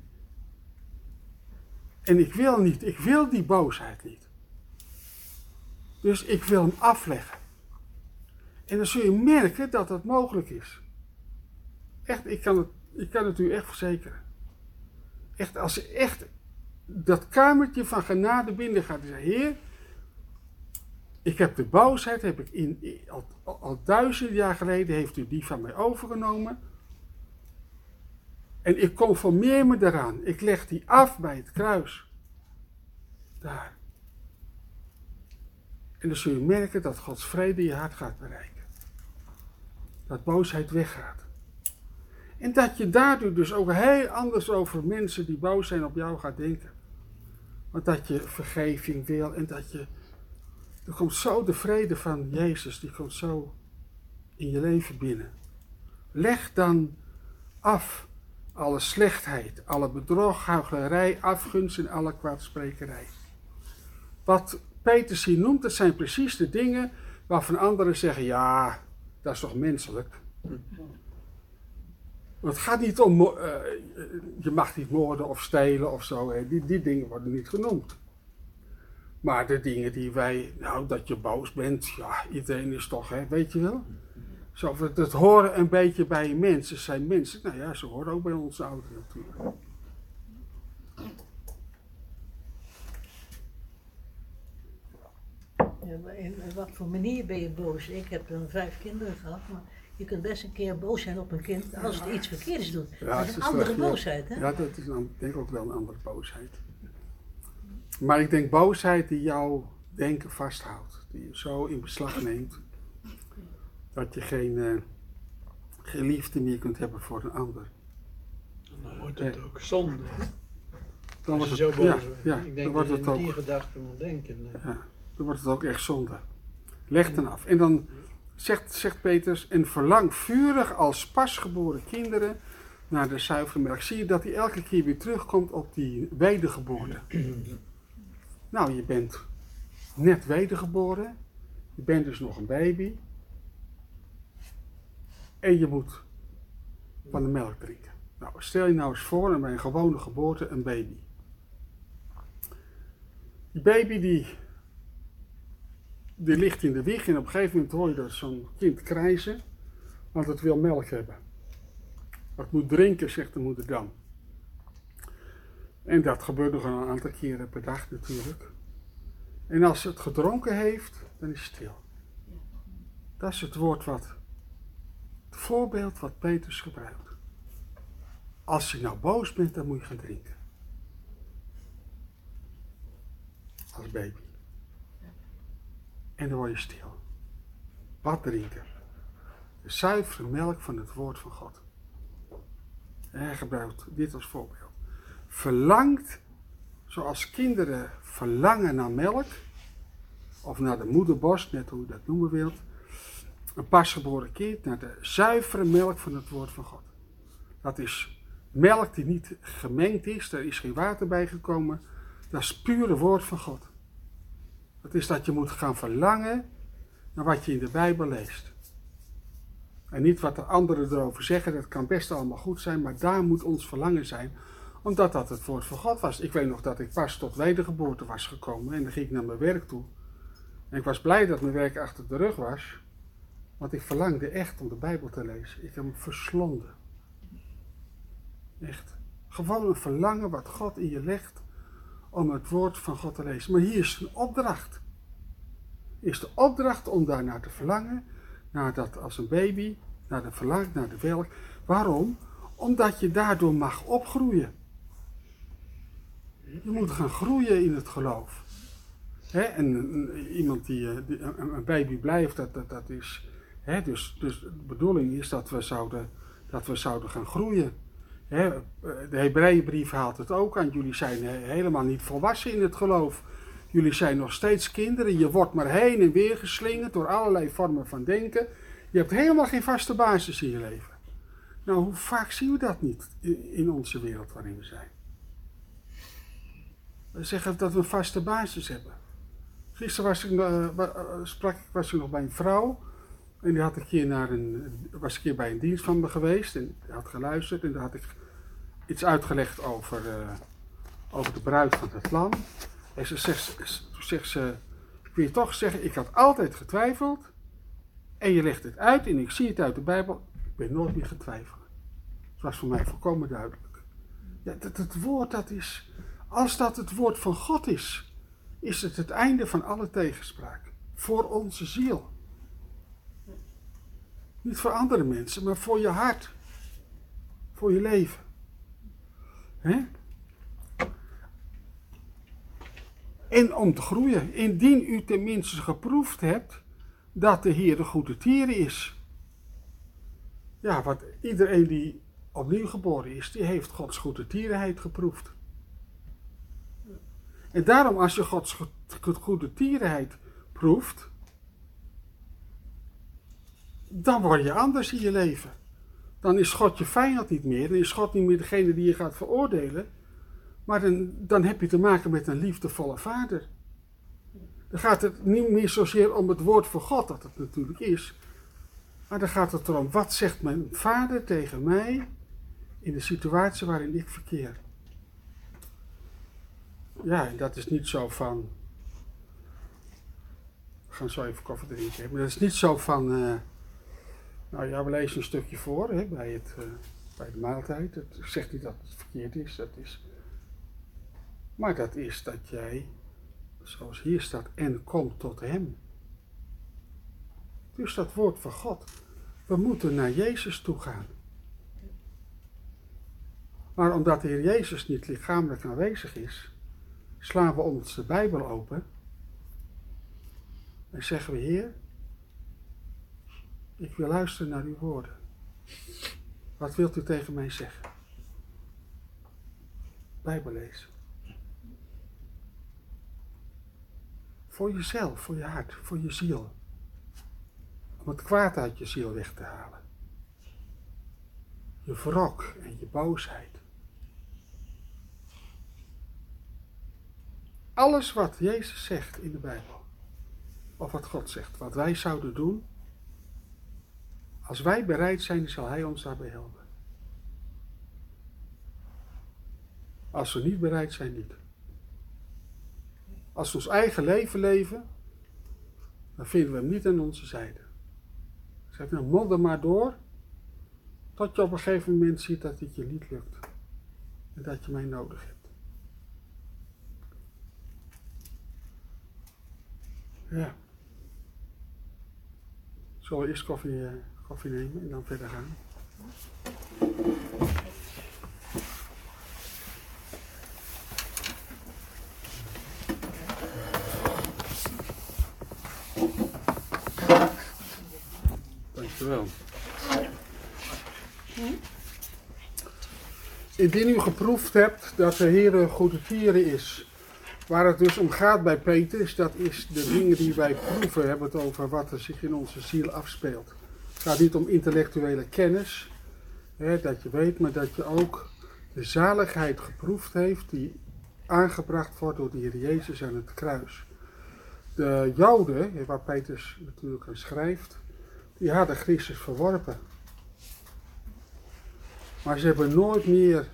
En ik wil niet, ik wil die boosheid niet. Dus ik wil hem afleggen. En dan zul je merken dat dat mogelijk is. Echt, ik kan het, ik kan het u echt verzekeren. Echt, als je echt dat kamertje van genade binnen gaat en zegt, Heer, Ik heb de boosheid, heb ik in, in, al, al, al duizend jaar geleden heeft u die van mij overgenomen. En ik conformeer me daaraan. Ik leg die af bij het kruis. Daar. En dan zul je merken dat Gods vrede je hart gaat bereiken. Dat boosheid weggaat. En dat je daardoor dus ook heel anders over mensen die boos zijn op jou gaat denken. Want dat je vergeving wil en dat je... Er komt zo de vrede van Jezus, die komt zo in je leven binnen. Leg dan af alle slechtheid, alle bedrog, huichelarij, afgunst en alle kwaadsprekerij. Wat Petrus hier noemt, dat zijn precies de dingen waarvan anderen zeggen, ja, dat is toch menselijk. Het gaat niet om, uh, je mag niet moorden of stelen of zo, hè. Die, die dingen worden niet genoemd. Maar de dingen die wij, nou dat je boos bent, ja, iedereen is toch, hè, weet je wel. Zo, dat, dat horen een beetje bij mensen, zijn mensen, nou ja, ze horen ook bij onze ouderen natuurlijk. Ja, maar in wat voor manier ben je boos? Ik heb dan vijf kinderen gehad, maar je kunt best een keer boos zijn op een kind als het iets verkeerds doet. Ja, dat is een andere boosheid, hè? Ja, dat is dan, denk ik ook wel een andere boosheid. Maar ik denk boosheid die jouw denken vasthoudt. Die je zo in beslag neemt. Dat je geen, uh, geen liefde meer kunt hebben voor een ander. Dan wordt het ook zonde. Dan Als wordt je het, zo boos ja, wordt. ja, Ik dan denk wordt dat het je met ook, die gedachte moet denken. ja, dan wordt het ook echt zonde. Leg dan af. En dan zegt, zegt Petrus, en verlang vurig als pasgeboren kinderen naar de zuivere melk. Zie je dat hij elke keer weer terugkomt op die wedergeboorte. Nou, je bent net wedergeboren. Je bent dus nog een baby. En je moet van de melk drinken. Nou, stel je nou eens voor, bij een gewone geboorte, een baby. Die baby die, die ligt in de wieg en op een gegeven moment hoor je dat zo'n kind krijzen, want het wil melk hebben. Het moet drinken, zegt de moeder dan. En dat gebeurt nog een aantal keren per dag natuurlijk. En als het gedronken heeft, dan is het stil. Dat is het woord wat, het voorbeeld wat Petrus gebruikt. Als je nou boos bent, dan moet je gaan drinken. Als baby. En dan word je stil. Wat drinken? De zuivere melk van het woord van God. En hij gebruikt dit als voorbeeld. Verlangt, zoals kinderen verlangen naar melk, of naar de moederborst, net hoe je dat noemen wilt, een pasgeboren kind naar de zuivere melk van het woord van God. Dat is melk die niet gemengd is, er is geen water bij gekomen, dat is het pure woord van God. Dat is dat je moet gaan verlangen naar wat je in de Bijbel leest. En niet wat de anderen erover zeggen, dat kan best allemaal goed zijn, maar daar moet ons verlangen zijn, omdat dat het woord van God was. Ik weet nog dat ik pas tot wedergeboorte was gekomen en dan ging ik naar mijn werk toe. En ik was blij dat mijn werk achter de rug was, want ik verlangde echt om de Bijbel te lezen. Ik heb hem verslonden. Echt. Gewoon een verlangen wat God in je legt om het woord van God te lezen. Maar hier is een opdracht. Is de opdracht om daar naar te verlangen, naar dat als een baby, naar de verlang, naar de welk. Waarom? Omdat je daardoor mag opgroeien. Je moet gaan groeien in het geloof. Hè? En een, iemand die, die een, een baby blijft, dat, dat, dat is. Hè? Dus, dus de bedoeling is dat we zouden, dat we zouden gaan groeien. Hè? De Hebreeënbrief haalt het ook aan. Jullie zijn helemaal niet volwassen in het geloof. Jullie zijn nog steeds kinderen. Je wordt maar heen en weer geslingerd door allerlei vormen van denken. Je hebt helemaal geen vaste basis in je leven. Nou, hoe vaak zien we dat niet in onze wereld waarin we zijn? We zeggen dat we een vaste basis hebben. Gisteren was ik, uh, sprak ik, was ik nog bij een vrouw. En die had een keer naar een, was een keer bij een dienst van me geweest. En die had geluisterd. En daar had ik iets uitgelegd over, uh, over de bruid van het lam. En ze zegt, toen zegt ze, ik wil je toch zeggen, ik had altijd getwijfeld. En je legt het uit en ik zie het uit de Bijbel. Ik ben nooit meer getwijfeld. Het was voor mij volkomen duidelijk. Ja, dat het woord dat is, als dat het woord van God is, is het het einde van alle tegenspraak. voor onze ziel. Niet voor andere mensen, maar voor je hart. Voor je leven. Hè? En om te groeien. Indien u tenminste geproefd hebt dat de Heer de goede tier is. Ja, want iedereen die opnieuw geboren is, die heeft Gods goede tierenheid geproefd. En daarom, als je Gods goede tierenheid proeft, dan word je anders in je leven. Dan is God je vijand niet meer, dan is God niet meer degene die je gaat veroordelen, maar dan, dan heb je te maken met een liefdevolle vader. Dan gaat het niet meer zozeer om het woord van God, dat het natuurlijk is, maar dan gaat het erom, wat zegt mijn vader tegen mij in de situatie waarin ik verkeer. Ja, en dat is niet zo van, we gaan zo even koffie drinken, maar dat is niet zo van, uh, nou ja, we lezen een stukje voor hè, bij, het, uh, bij de maaltijd. Het zegt niet dat het verkeerd is, dat is, maar dat is dat jij, zoals hier staat, en kom tot hem. Dus dat woord van God, we moeten naar Jezus toe gaan. Maar omdat de Heer Jezus niet lichamelijk aanwezig is, slaan we ons de Bijbel open en zeggen we, Heer, ik wil luisteren naar uw woorden. Wat wilt u tegen mij zeggen? Bijbel lezen. Voor jezelf, voor je hart, voor je ziel. Om het kwaad uit je ziel weg te halen. Je wrok en je boosheid. Alles wat Jezus zegt in de Bijbel, of wat God zegt, wat wij zouden doen, als wij bereid zijn, zal Hij ons daarbij helpen. Als we niet bereid zijn, niet. Als we ons eigen leven leven, dan vinden we Hem niet aan onze zijde. Zeg, nou, modder maar door, tot je op een gegeven moment ziet dat het je niet lukt. En dat je mij nodig hebt. Ja. Zullen we eerst koffie, uh, koffie nemen en dan verder gaan? Dankjewel. Indien u geproefd hebt dat de Heer een goede tieren is, waar het dus om gaat bij Petrus, dat is de dingen die wij proeven, hebben het over wat er zich in onze ziel afspeelt. Het gaat niet om intellectuele kennis, hè, dat je weet, maar dat je ook de zaligheid geproefd heeft die aangebracht wordt door de Heer Jezus aan het kruis. De Joden, waar Petrus natuurlijk aan schrijft, die hadden Christus verworpen. Maar ze hebben nooit meer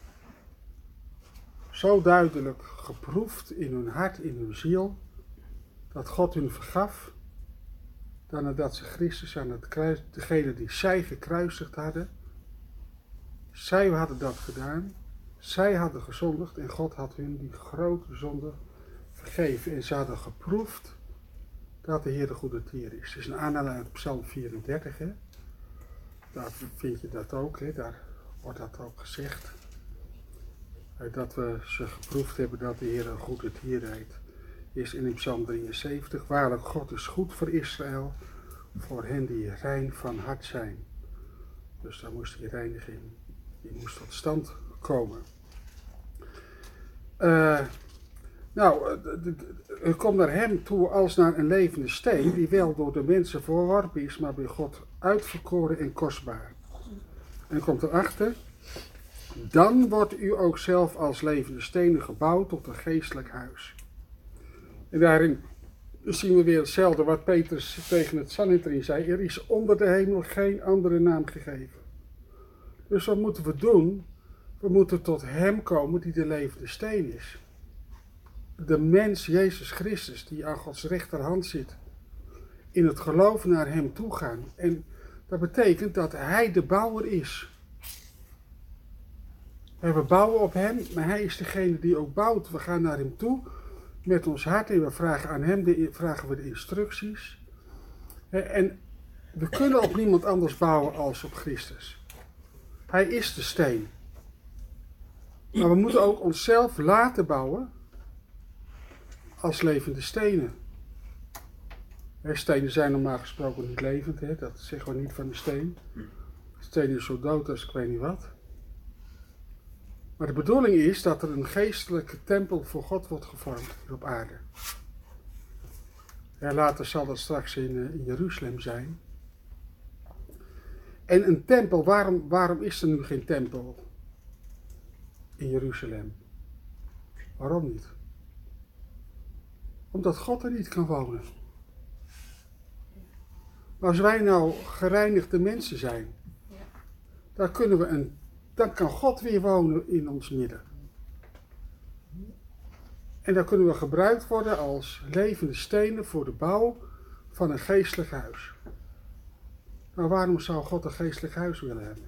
zo duidelijk geproefd in hun hart, in hun ziel, dat God hun vergaf, dan nadat ze Christus aan het kruis, degene die zij gekruisigd hadden, zij hadden dat gedaan, zij hadden gezondigd en God had hun die grote zonde vergeven. En ze hadden geproefd dat de Heer de goede tier is. Het is een aanhaling uit Psalm vierendertig, hè. Daar vind je dat ook, hè. Daar wordt dat ook gezegd. Dat we ze geproefd hebben dat de Heer een goede tierheid is. In Psalm drieënzeventig, waarlijk God is goed voor Israël, voor hen die rein van hart zijn. Dus daar moest die reiniging, die moest tot stand komen. Uh, nou, u komt naar hem toe als naar een levende steen, die wel door de mensen verworpen is, maar bij God uitverkoren en kostbaar. En komt erachter, dan wordt u ook zelf als levende stenen gebouwd tot een geestelijk huis. En daarin zien we weer hetzelfde wat Petrus tegen het Sanhedrin zei. Er is onder de hemel geen andere naam gegeven. Dus wat moeten we doen? We moeten tot hem komen die de levende steen is. De mens Jezus Christus die aan Gods rechterhand zit. In het geloof naar hem toe gaan. En dat betekent dat hij de bouwer is. We bouwen op hem, maar hij is degene die ook bouwt. We gaan naar hem toe. met ons hart en we vragen aan hem de, vragen we de instructies. En we kunnen op niemand anders bouwen als op Christus. Hij is de steen. Maar we moeten ook onszelf laten bouwen als levende stenen. He, stenen zijn normaal gesproken niet levend, he, dat zeggen we niet van de steen. De steen is zo dood als ik weet niet wat. Maar de bedoeling is dat er een geestelijke tempel voor God wordt gevormd hier op aarde. Ja, later zal dat straks in, uh, in Jeruzalem zijn. En een tempel, waarom, waarom is er nu geen tempel in Jeruzalem? Waarom niet? Omdat God er niet kan wonen. Maar als wij nou gereinigde mensen zijn, dan kunnen we een, dan kan God weer wonen in ons midden. En dan kunnen we gebruikt worden als levende stenen voor de bouw van een geestelijk huis. Maar waarom zou God een geestelijk huis willen hebben?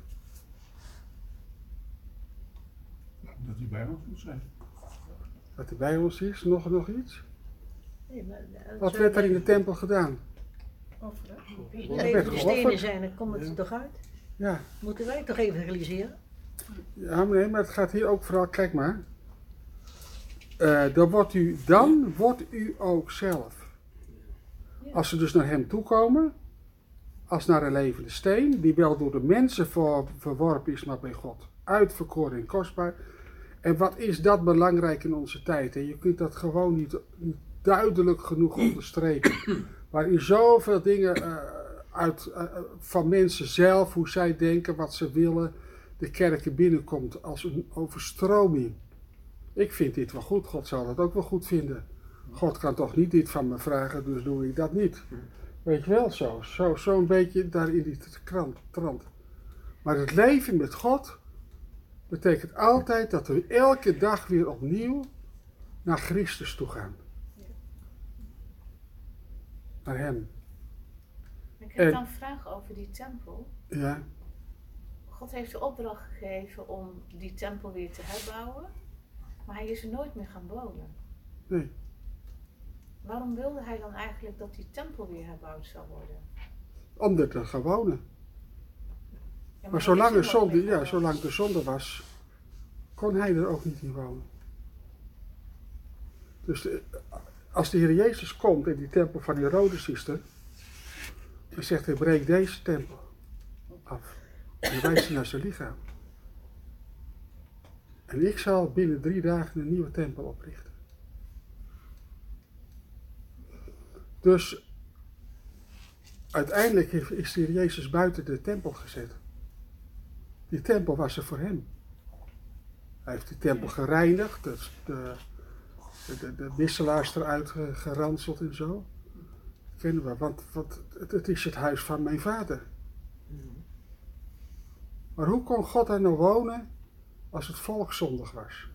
Dat hij bij ons moet zijn. Dat hij bij ons is, nog, nog iets? Nee, maar, uh, Wat zo- werd er in de tempel gedaan? Als werd levende geofferd. stenen zijn, dan komt het er toch uit? Ja, Moeten wij toch even realiseren? ja maar nee, maar het gaat hier ook vooral, kijk maar. Eh, dan wordt u, dan wordt u ook zelf. Als ze dus naar hem toekomen, als naar een levende steen, die wel door de mensen ver, verworpen is, maar bij God uitverkoren en kostbaar. En wat is dat belangrijk in onze tijd? Hè? Je kunt dat gewoon niet, niet duidelijk genoeg onderstrepen. Waarin zoveel dingen uh, uit, uh, van mensen zelf, hoe zij denken, wat ze willen, de kerken binnenkomt als een overstroming. Ik vind dit wel goed, God zal dat ook wel goed vinden. God kan toch niet dit van me vragen, dus doe ik dat niet. Weet je wel, zo, zo, zo'n beetje daar in die krant, trant. Maar het leven met God betekent altijd dat we elke dag weer opnieuw naar Christus toe gaan. Naar hem. Ik heb En- dan een vraag over die tempel. Ja, God heeft de opdracht gegeven om die tempel weer te herbouwen, maar hij is er nooit meer gaan wonen. nee. Waarom wilde hij dan eigenlijk dat die tempel weer herbouwd zou worden? Om er te gaan wonen. Ja, Maar hij zolang, is er er nooit zonde, meer ja, geweest. zolang de zonde was, kon hij er ook niet in wonen. Dus de- als de Heer Jezus komt in die tempel van Herodes is er, dan zegt hij, breek deze tempel af. En dan wijst hij naar zijn lichaam. En ik zal binnen drie dagen een nieuwe tempel oprichten. Dus uiteindelijk heeft- is de Heer Jezus buiten de tempel gezet. Die tempel was er voor hem. Hij heeft die tempel gereinigd, dus de, de, de, de wisselaars eruit ge- geranseld en zo. Dat kennen we, want, want het, het is het huis van mijn vader. Maar hoe kon God daar nou wonen als het volk zondig was?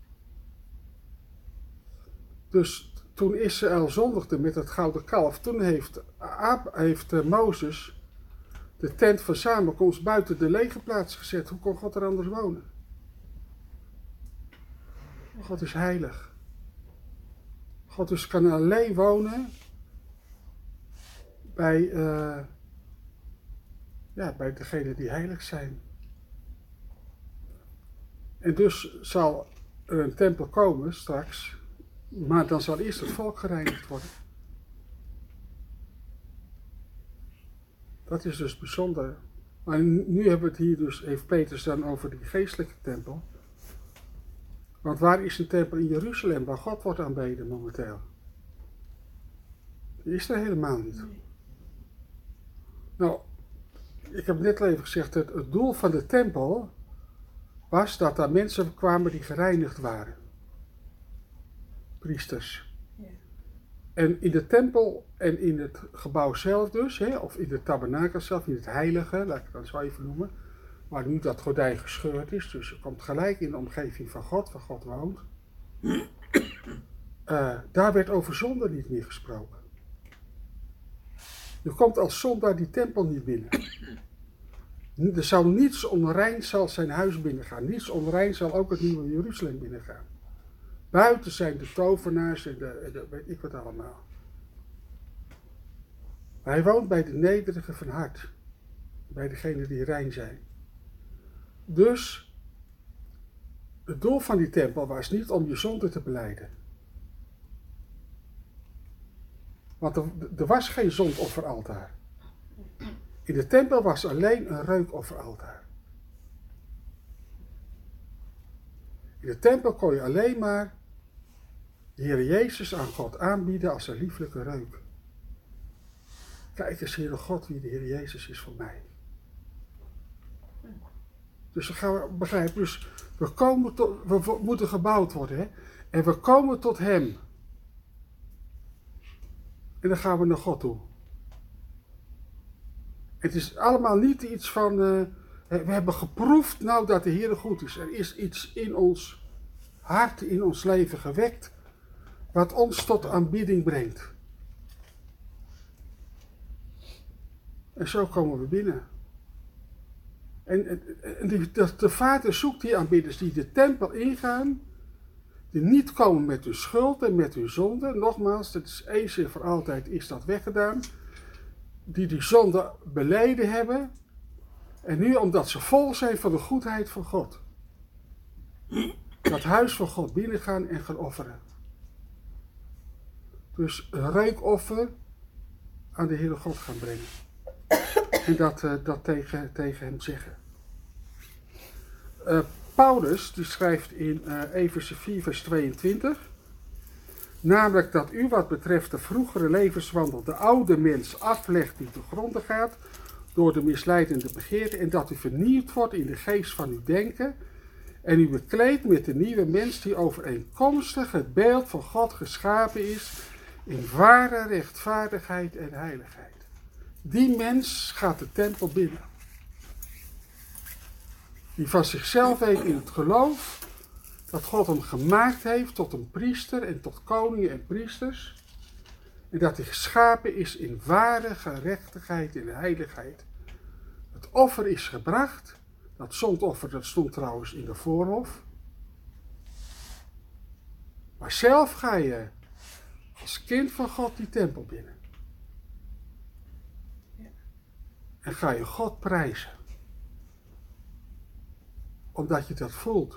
Dus toen Israël zondigde met het gouden kalf, toen heeft, Ab- heeft eh, Mozes de tent van samenkomst buiten de legerplaats gezet. Hoe kon God er anders wonen? God is heilig. God dus kan alleen wonen bij, eh, ja, bij degenen die heilig zijn. En dus zal er een tempel komen straks, maar dan zal eerst het volk gereinigd worden. Dat is dus bijzonder. Maar nu hebben we het hier dus, heeft Petrus dan over die geestelijke tempel. Want waar is een tempel in Jeruzalem waar God wordt aanbeden momenteel? Die is er helemaal niet. Nou, ik heb net al even gezegd, het, het doel van de tempel was dat daar mensen kwamen die gereinigd waren. Priesters. Ja. En in de tempel en in het gebouw zelf dus, hè, of in de tabernakel zelf, in het heilige, laat ik het dan zo even noemen, waar nu dat gordijn gescheurd is, dus je komt gelijk in de omgeving van God, waar God woont. Uh, daar werd over zonde niet meer gesproken. Je komt als zondaar die tempel niet binnen. Er zal niets onrein zal zijn huis binnengaan. Niets onrein zal ook het nieuwe Jeruzalem binnengaan. buiten zijn de tovenaars en de, en de weet ik wat allemaal. Maar hij woont bij de nederigen van hart. Bij degenen die rein zijn. Dus het doel van die tempel was niet om je zonde te belijden. Want er, er was geen zondofferaltaar. In de tempel was alleen een reukofferaltaar. In de tempel kon je alleen maar de Heer Jezus aan God aanbieden als een lieflijke reuk. Kijk eens, Heere God, wie de Heer Jezus is voor mij. Dus we gaan begrijpen, dus we, komen tot, we moeten gebouwd worden. Hè? En we komen tot Hem. En dan gaan we naar God toe. Het is allemaal niet iets van, uh, we hebben geproefd nou dat de Heer goed is. Er is iets in ons hart, in ons leven gewekt, wat ons tot aanbidding brengt. En zo komen we binnen. En, en die, de, de Vader zoekt die aanbidders die de tempel ingaan, die niet komen met hun schuld en met hun zonde. Nogmaals, dat is eens en voor altijd is dat weggedaan. Die die zonde beleden hebben. En nu omdat ze vol zijn van de goedheid van God. Dat huis van God binnengaan en gaan offeren. Dus een reukoffer aan de Heere God gaan brengen. En dat, uh, dat tegen, tegen hem zeggen. Uh, Paulus die schrijft in uh, Efeze vier vers tweeëntwintig. Namelijk dat u wat betreft de vroegere levenswandel de oude mens aflegt die te gronden gaat door de misleidende begeerte en dat u vernieuwd wordt in de geest van uw denken en u bekleedt met de nieuwe mens die overeenkomstig het beeld van God geschapen is in ware rechtvaardigheid en heiligheid. Die mens gaat de tempel binnen. Die van zichzelf weet in het geloof dat God hem gemaakt heeft tot een priester en tot koningen en priesters. En dat hij geschapen is in ware gerechtigheid en heiligheid. Het offer is gebracht. Dat zondoffer dat stond trouwens in de voorhof. Maar zelf ga je als kind van God die tempel binnen. En ga je God prijzen. Omdat je dat voelt.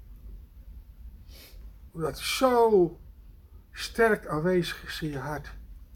Omdat het zo sterk aanwezig is in je hart.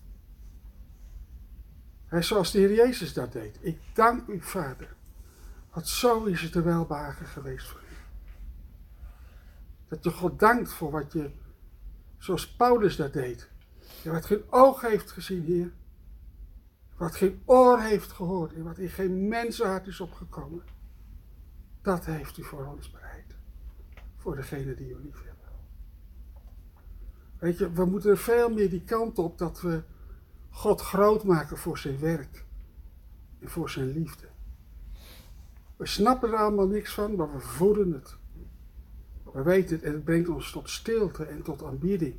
He, zoals de Heer Jezus dat deed. Ik dank u, Vader. Want zo is het er welbehagen geweest voor u. Dat je God dankt voor wat je, zoals Paulus dat deed. Ja, wat geen oog heeft gezien, Heer. Wat geen oor heeft gehoord en wat in geen mensenhart is opgekomen. Dat heeft u voor ons bereid. Voor degene die u lief hebben. Weet je, we moeten er veel meer die kant op dat we God groot maken voor zijn werk. En voor zijn liefde. We snappen er allemaal niks van, maar we voelen het. We weten het en het brengt ons tot stilte en tot aanbidding.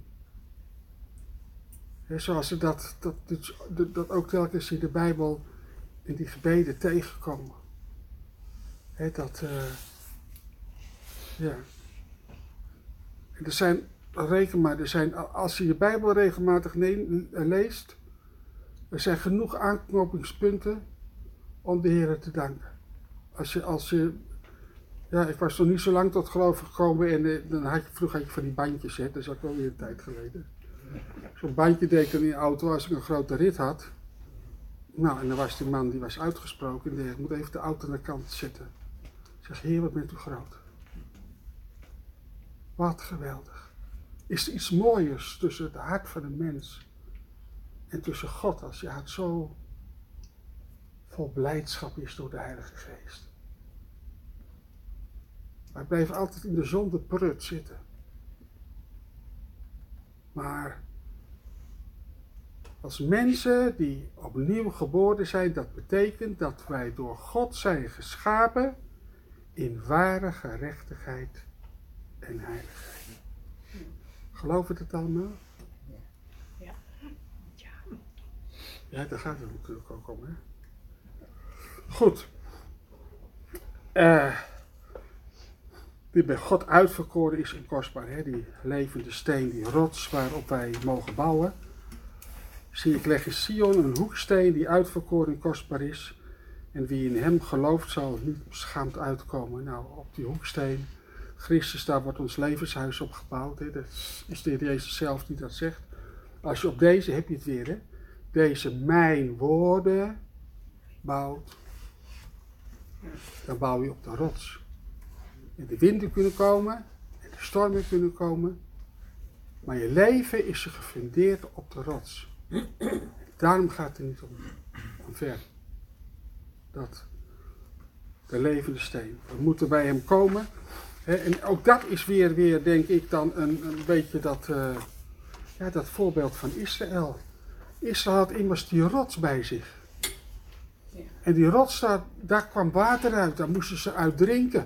He, zoals we dat, dat, dat, dat ook telkens in de Bijbel in die gebeden tegenkomen. He, dat, uh, ja. En er zijn, reken maar, er zijn, als je je Bijbel regelmatig ne- leest, er zijn genoeg aanknopingspunten om de Heer te danken. Als je, als je, ja, ik was nog niet zo lang tot geloof gekomen en uh, dan had je, vroeger had je van die bandjes, hè, dat is ook wel weer een tijd geleden. Zo'n bandje deed ik dan in de auto als ik een grote rit had. Nou, en dan was die man die was uitgesproken en die zei, ik moet even de auto aan de kant zetten. Ik zeg, Heer, wat bent u groot. Wat geweldig. Is er iets mooiers tussen het hart van een mens en tussen God als je hart zo vol blijdschap is door de Heilige Geest. Wij blijven altijd in de zonde prut zitten. Maar als mensen die opnieuw geboren zijn, dat betekent dat wij door God zijn geschapen in ware gerechtigheid en heiligheid. Geloven we het allemaal? Ja. Ja, daar gaat het natuurlijk ook om, hè? Goed. Uh, die bij God uitverkoren is en kostbaar. Hè? Die levende steen, die rots waarop wij mogen bouwen. Zie, ik leg in Sion een hoeksteen die uitverkoren en kostbaar is. En wie in hem gelooft zal niet beschaamd uitkomen. Nou, op die hoeksteen, Christus, daar wordt ons levenshuis op gebouwd. Hè? Dat is de Heer Jezus zelf die dat zegt. Als je op deze, heb je het weer, hè? Deze mijn woorden bouwt, dan bouw je op de rots. En de winden kunnen komen, en de stormen kunnen komen, maar je leven is gefundeerd op de rots. Daarom gaat het er niet om, om ver. Dat, de levende steen. We moeten bij hem komen. Hè, en ook dat is weer, weer denk ik, dan een, een beetje dat, uh, ja, dat voorbeeld van Israël. Israël had immers die rots bij zich. Ja. En die rots, daar, daar kwam water uit, daar moesten ze uit drinken.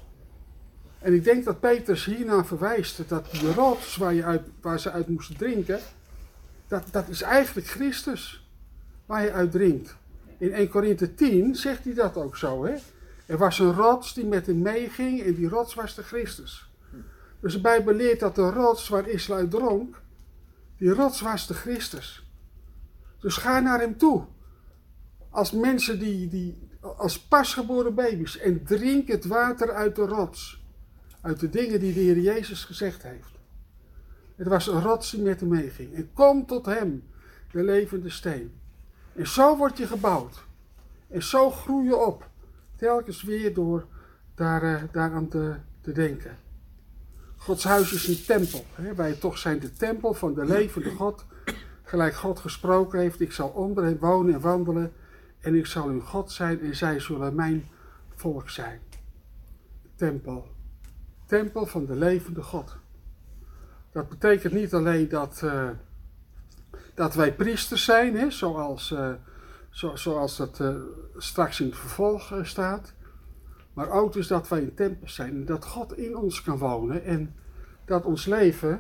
En ik denk dat Petrus hiernaar verwijst, dat die rots waar, je uit, waar ze uit moesten drinken, dat, dat is eigenlijk Christus, waar je uit drinkt. In Eerste Korinthe tien zegt hij dat ook zo, hè? Er was een rots die met hem meeging en die rots was de Christus. Dus de Bijbel leert dat de rots waar Israël uit dronk, die rots was de Christus. Dus ga naar hem toe. Als mensen die, die als pasgeboren baby's en drink het water uit de rots. Uit de dingen die de Heer Jezus gezegd heeft. Het was een rots die met hem meeging. En kom tot hem, de levende steen. En zo word je gebouwd. En zo groei je op. Telkens weer door daar, uh, daaraan te, te denken. Gods huis is een tempel. Hè? Wij toch zijn de tempel van de levende God. Gelijk God gesproken heeft. Ik zal onder hen wonen en wandelen. En ik zal hun God zijn. En zij zullen mijn volk zijn. Tempel. Tempel van de levende God. Dat betekent niet alleen dat, uh, dat wij priesters zijn, hè, zoals, uh, zo, zoals dat uh, straks in het vervolg uh, staat. Maar ook dus dat wij een tempel zijn en dat God in ons kan wonen. En dat ons leven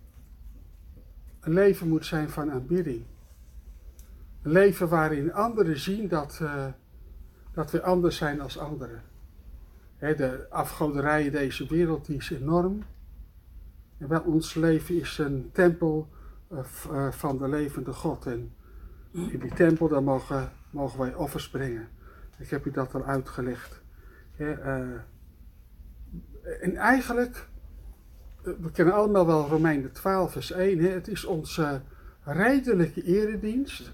een leven moet zijn van aanbidding. Een leven waarin anderen zien dat, uh, dat we anders zijn als anderen. He, de afgoderij in deze wereld die is enorm. En wel, ons leven is een tempel uh, uh, van de levende God. En in die tempel daar mogen, mogen wij offers brengen. Ik heb u dat al uitgelegd. He, uh, en eigenlijk, uh, we kennen allemaal wel Romeinen twaalf vers één. He, het is onze redelijke eredienst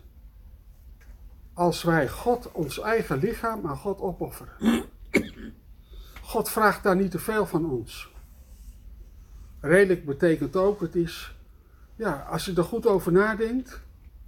als wij God, ons eigen lichaam aan God opofferen. God vraagt daar niet te veel van ons. Redelijk betekent ook, het is, ja, als je er goed over nadenkt,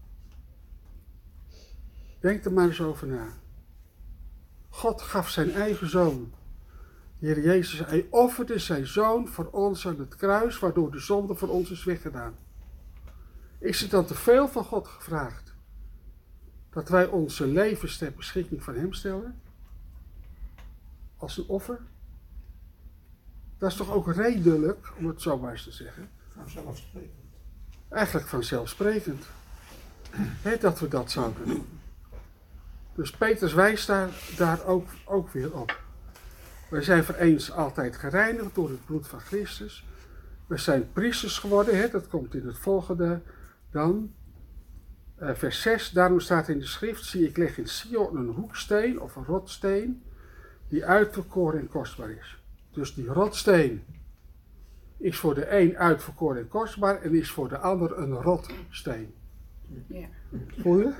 denk er maar eens over na. God gaf zijn eigen zoon. De Heer Jezus, hij offerde zijn zoon voor ons aan het kruis, waardoor de zonde voor ons is weggedaan. Is het dan te veel van God gevraagd? Dat wij onze levens ter beschikking van hem stellen? Als een offer? Dat is toch ook redelijk, om het zo maar eens te zeggen. Vanzelfsprekend. Eigenlijk vanzelfsprekend. He, dat we dat zouden doen. Dus Petrus wijst daar, daar ook, ook weer op. Wij zijn voor eens altijd gereinigd door het bloed van Christus. We zijn priesters geworden, he, dat komt in het volgende dan. Uh, vers zes, daarom staat in de schrift, zie ik leg in Sion een hoeksteen of een rotsteen, die uitverkoren en kostbaar is. Dus die rotsteen is voor de een uitverkoren en kostbaar en is voor de ander een rotsteen. Ja. Voel je?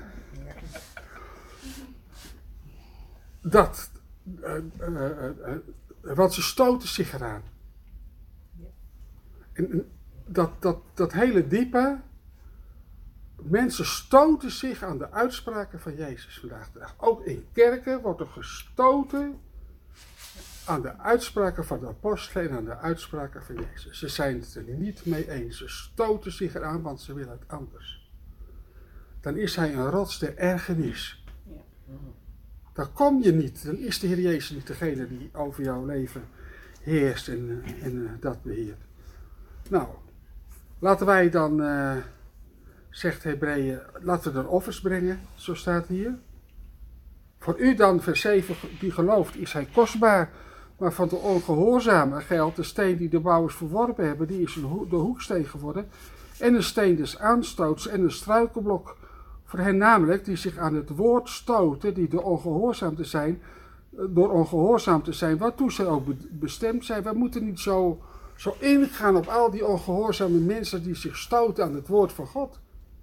Dat, uh, uh, uh, uh, want ze stoten zich eraan. En, en dat, dat, dat hele diepe, mensen stoten zich aan de uitspraken van Jezus vandaag de dag. Ook in kerken wordt er gestoten aan de uitspraken van de apostelen en aan de uitspraken van Jezus. Ze zijn het er niet mee eens. Ze stoten zich eraan, want ze willen het anders. Dan is hij een rots der ergernis. Ja. Dan kom je niet. Dan is de Heer Jezus niet degene die over jouw leven heerst en, en uh, dat beheert. Nou, laten wij dan, uh, zegt Hebreeën, laten we er offers brengen, zo staat hier. Voor u dan, vers zeven, die gelooft, is hij kostbaar Maar van de ongehoorzamen geldt de steen die de bouwers verworpen hebben, die is een ho- de hoeksteen geworden. En een steen des aanstoots en een struikelblok voor hen namelijk die zich aan het woord stoten, die door ongehoorzaam te zijn, door ongehoorzaam te zijn, waartoe zij ook be- bestemd zijn. Wij moeten niet zo, zo ingaan op al die ongehoorzame mensen die zich stoten aan het woord van God.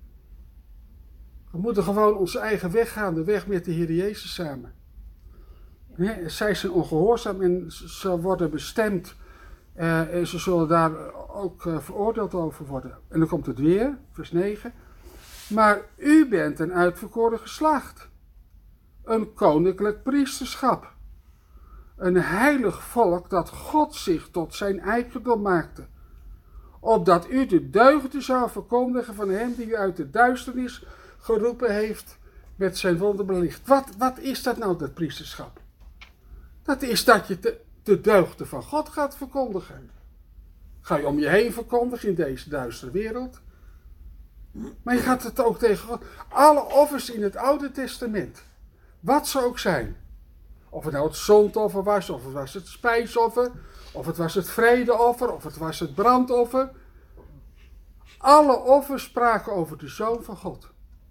We moeten gewoon onze eigen weg gaan, de weg met de Heer Jezus samen. Nee, zij zijn ongehoorzaam en ze worden bestemd uh, en ze zullen daar ook uh, veroordeeld over worden. En dan komt het weer, vers negen. Maar u bent een uitverkoren geslacht, een koninklijk priesterschap, een heilig volk dat God zich tot zijn eigendom maakte, opdat u de deugden zou verkondigen van hem die u uit de duisternis geroepen heeft met zijn wonderbaar licht. Wat, wat is dat nou, dat priesterschap? Dat is dat je de, de deugden van God gaat verkondigen. Ga je om je heen verkondigen in deze duistere wereld. Maar je gaat het ook tegen God. Alle offers in het Oude Testament, wat ze ook zijn. Of het nou het zondoffer was, of het was het spijsoffer, of het was het vredeoffer, of het was het brandoffer. Alle offers spraken over de Zoon van God.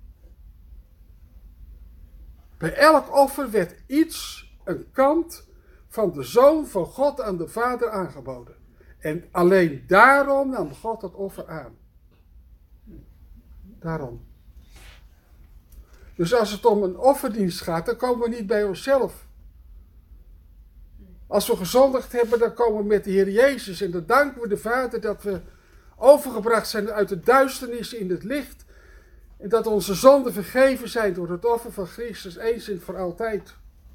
Bij elk offer werd iets, een kant van de Zoon van God aan de Vader aangeboden. En alleen daarom nam God dat offer aan. Daarom. Dus als het om een offerdienst gaat, dan komen we niet bij onszelf. Als we gezondigd hebben, dan komen we met de Heer Jezus. En dan danken we de Vader dat we overgebracht zijn uit de duisternis in het licht. En dat onze zonden vergeven zijn door het offer van Christus eens en voor altijd.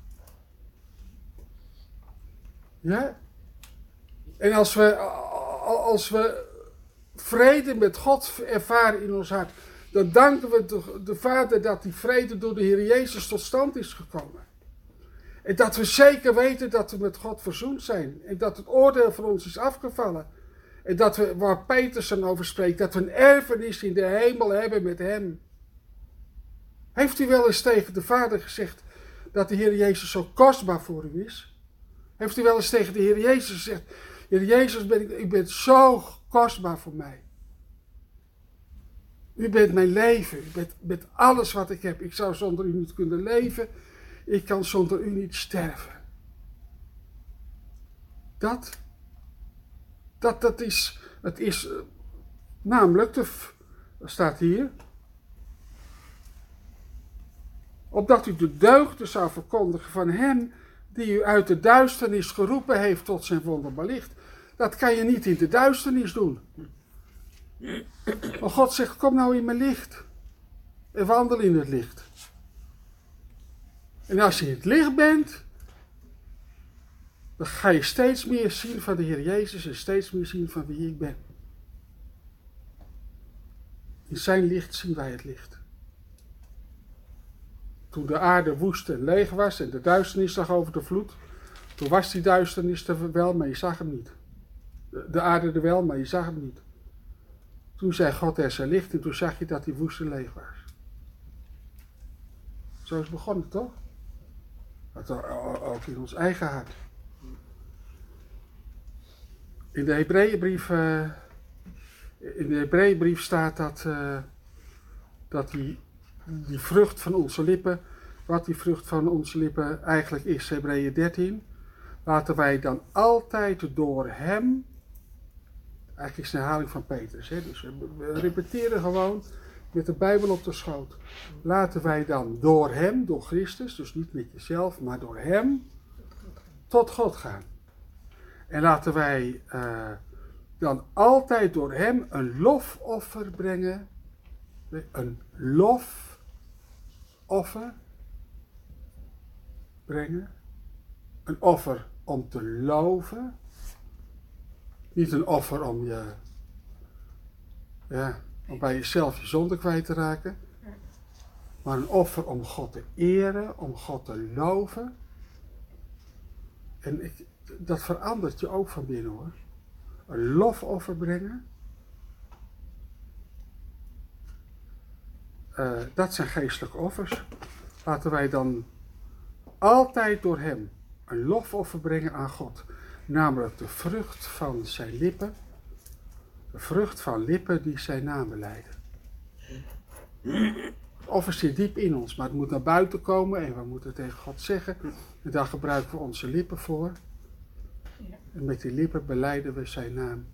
Ja? En als we, als we vrede met God ervaren in ons hart, dan danken we de, de Vader dat die vrede door de Heer Jezus tot stand is gekomen. En dat we zeker weten dat we met God verzoend zijn. En dat het oordeel voor ons is afgevallen. En dat we, waar Petersen over spreekt, dat we een erfenis in de hemel hebben met hem. Heeft u wel eens tegen de Vader gezegd dat de Heer Jezus zo kostbaar voor u is? Heeft u wel eens tegen de Heer Jezus gezegd, Heer Jezus, ben ik, u bent zo kostbaar voor mij. U bent mijn leven, u bent, bent alles wat ik heb. Ik zou zonder u niet kunnen leven, ik kan zonder u niet sterven. Dat, dat, dat is, het is namelijk, de, dat staat hier, opdat u de deugden zou verkondigen van hem die u uit de duisternis geroepen heeft tot zijn wonderbaar licht. Dat kan je niet in de duisternis doen. Maar God zegt, kom nou in mijn licht. En wandel in het licht. En als je in het licht bent, dan ga je steeds meer zien van de Heer Jezus en steeds meer zien van wie ik ben. In zijn licht zien wij het licht. Toen de aarde woest en leeg was en de duisternis lag over de vloed, toen was die duisternis er wel, maar je zag hem niet. De, de aarde er wel, maar je zag hem niet. Toen zei God, er zijn licht en toen zag je dat die woest en leeg was. Zo is het begonnen, toch? Dat ook in ons eigen hart. In de Hebreeënbrief, uh, in de Hebreeënbrief staat dat, uh, dat die, die vrucht van onze lippen, wat die vrucht van onze lippen eigenlijk is, Hebreeën dertien. Laten wij dan altijd door hem, eigenlijk is het een herhaling van Petrus, hè? Dus we repeteren gewoon met de Bijbel op de schoot. Laten wij dan door hem, door Christus, dus niet met jezelf, maar door hem, tot God gaan. En laten wij uh, dan altijd door hem een lofoffer brengen. Een lofoffer brengen. Een offer om te loven. Niet een offer om je, ja, om bij jezelf je zonde kwijt te raken. Maar een offer om God te eren, om God te loven. En ik, dat verandert je ook van binnen, hoor. Een lofoffer brengen. Uh, dat zijn geestelijke offers. Laten wij dan altijd door hem. een lofoffer brengen aan God. Namelijk de vrucht van zijn lippen. De vrucht van lippen die zijn naam belijden. Het offer zit diep in ons, maar het moet naar buiten komen en we moeten tegen God zeggen. En daar gebruiken we onze lippen voor. Ja. En met die lippen belijden we zijn naam.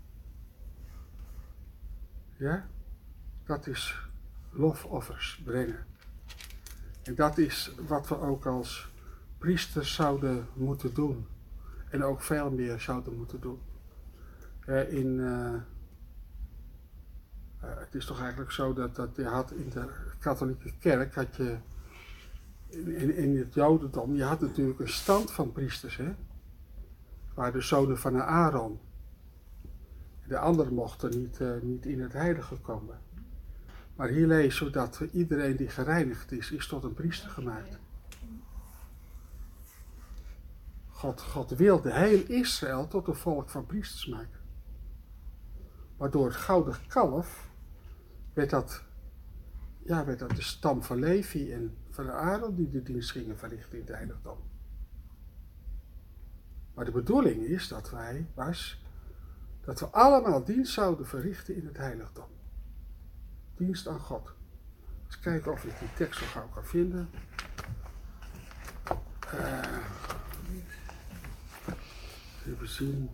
Ja? Dat is lofoffers brengen. En dat is wat we ook als priesters zouden moeten doen. En ook veel meer zouden moeten doen. Uh, in, uh, uh, het is toch eigenlijk zo dat, dat je had in de katholieke kerk, had je in, in, in het jodendom, je had natuurlijk een stand van priesters, hè? Waar de zonen van Aaron. De anderen mochten niet, uh, niet in het heilige komen. Maar hier lezen we dat iedereen die gereinigd is, is tot een priester gemaakt. God, God wilde heel Israël tot een volk van priesters maken. Maar door het gouden kalf werd dat, ja, werd dat de stam van Levi en van Aaron die de dienst gingen verrichten in het heiligdom. Maar de bedoeling is dat wij, was, dat we allemaal dienst zouden verrichten in het heiligdom. Dienst aan God. Eens kijken of ik die tekst zo gauw kan vinden. Uh, even zien.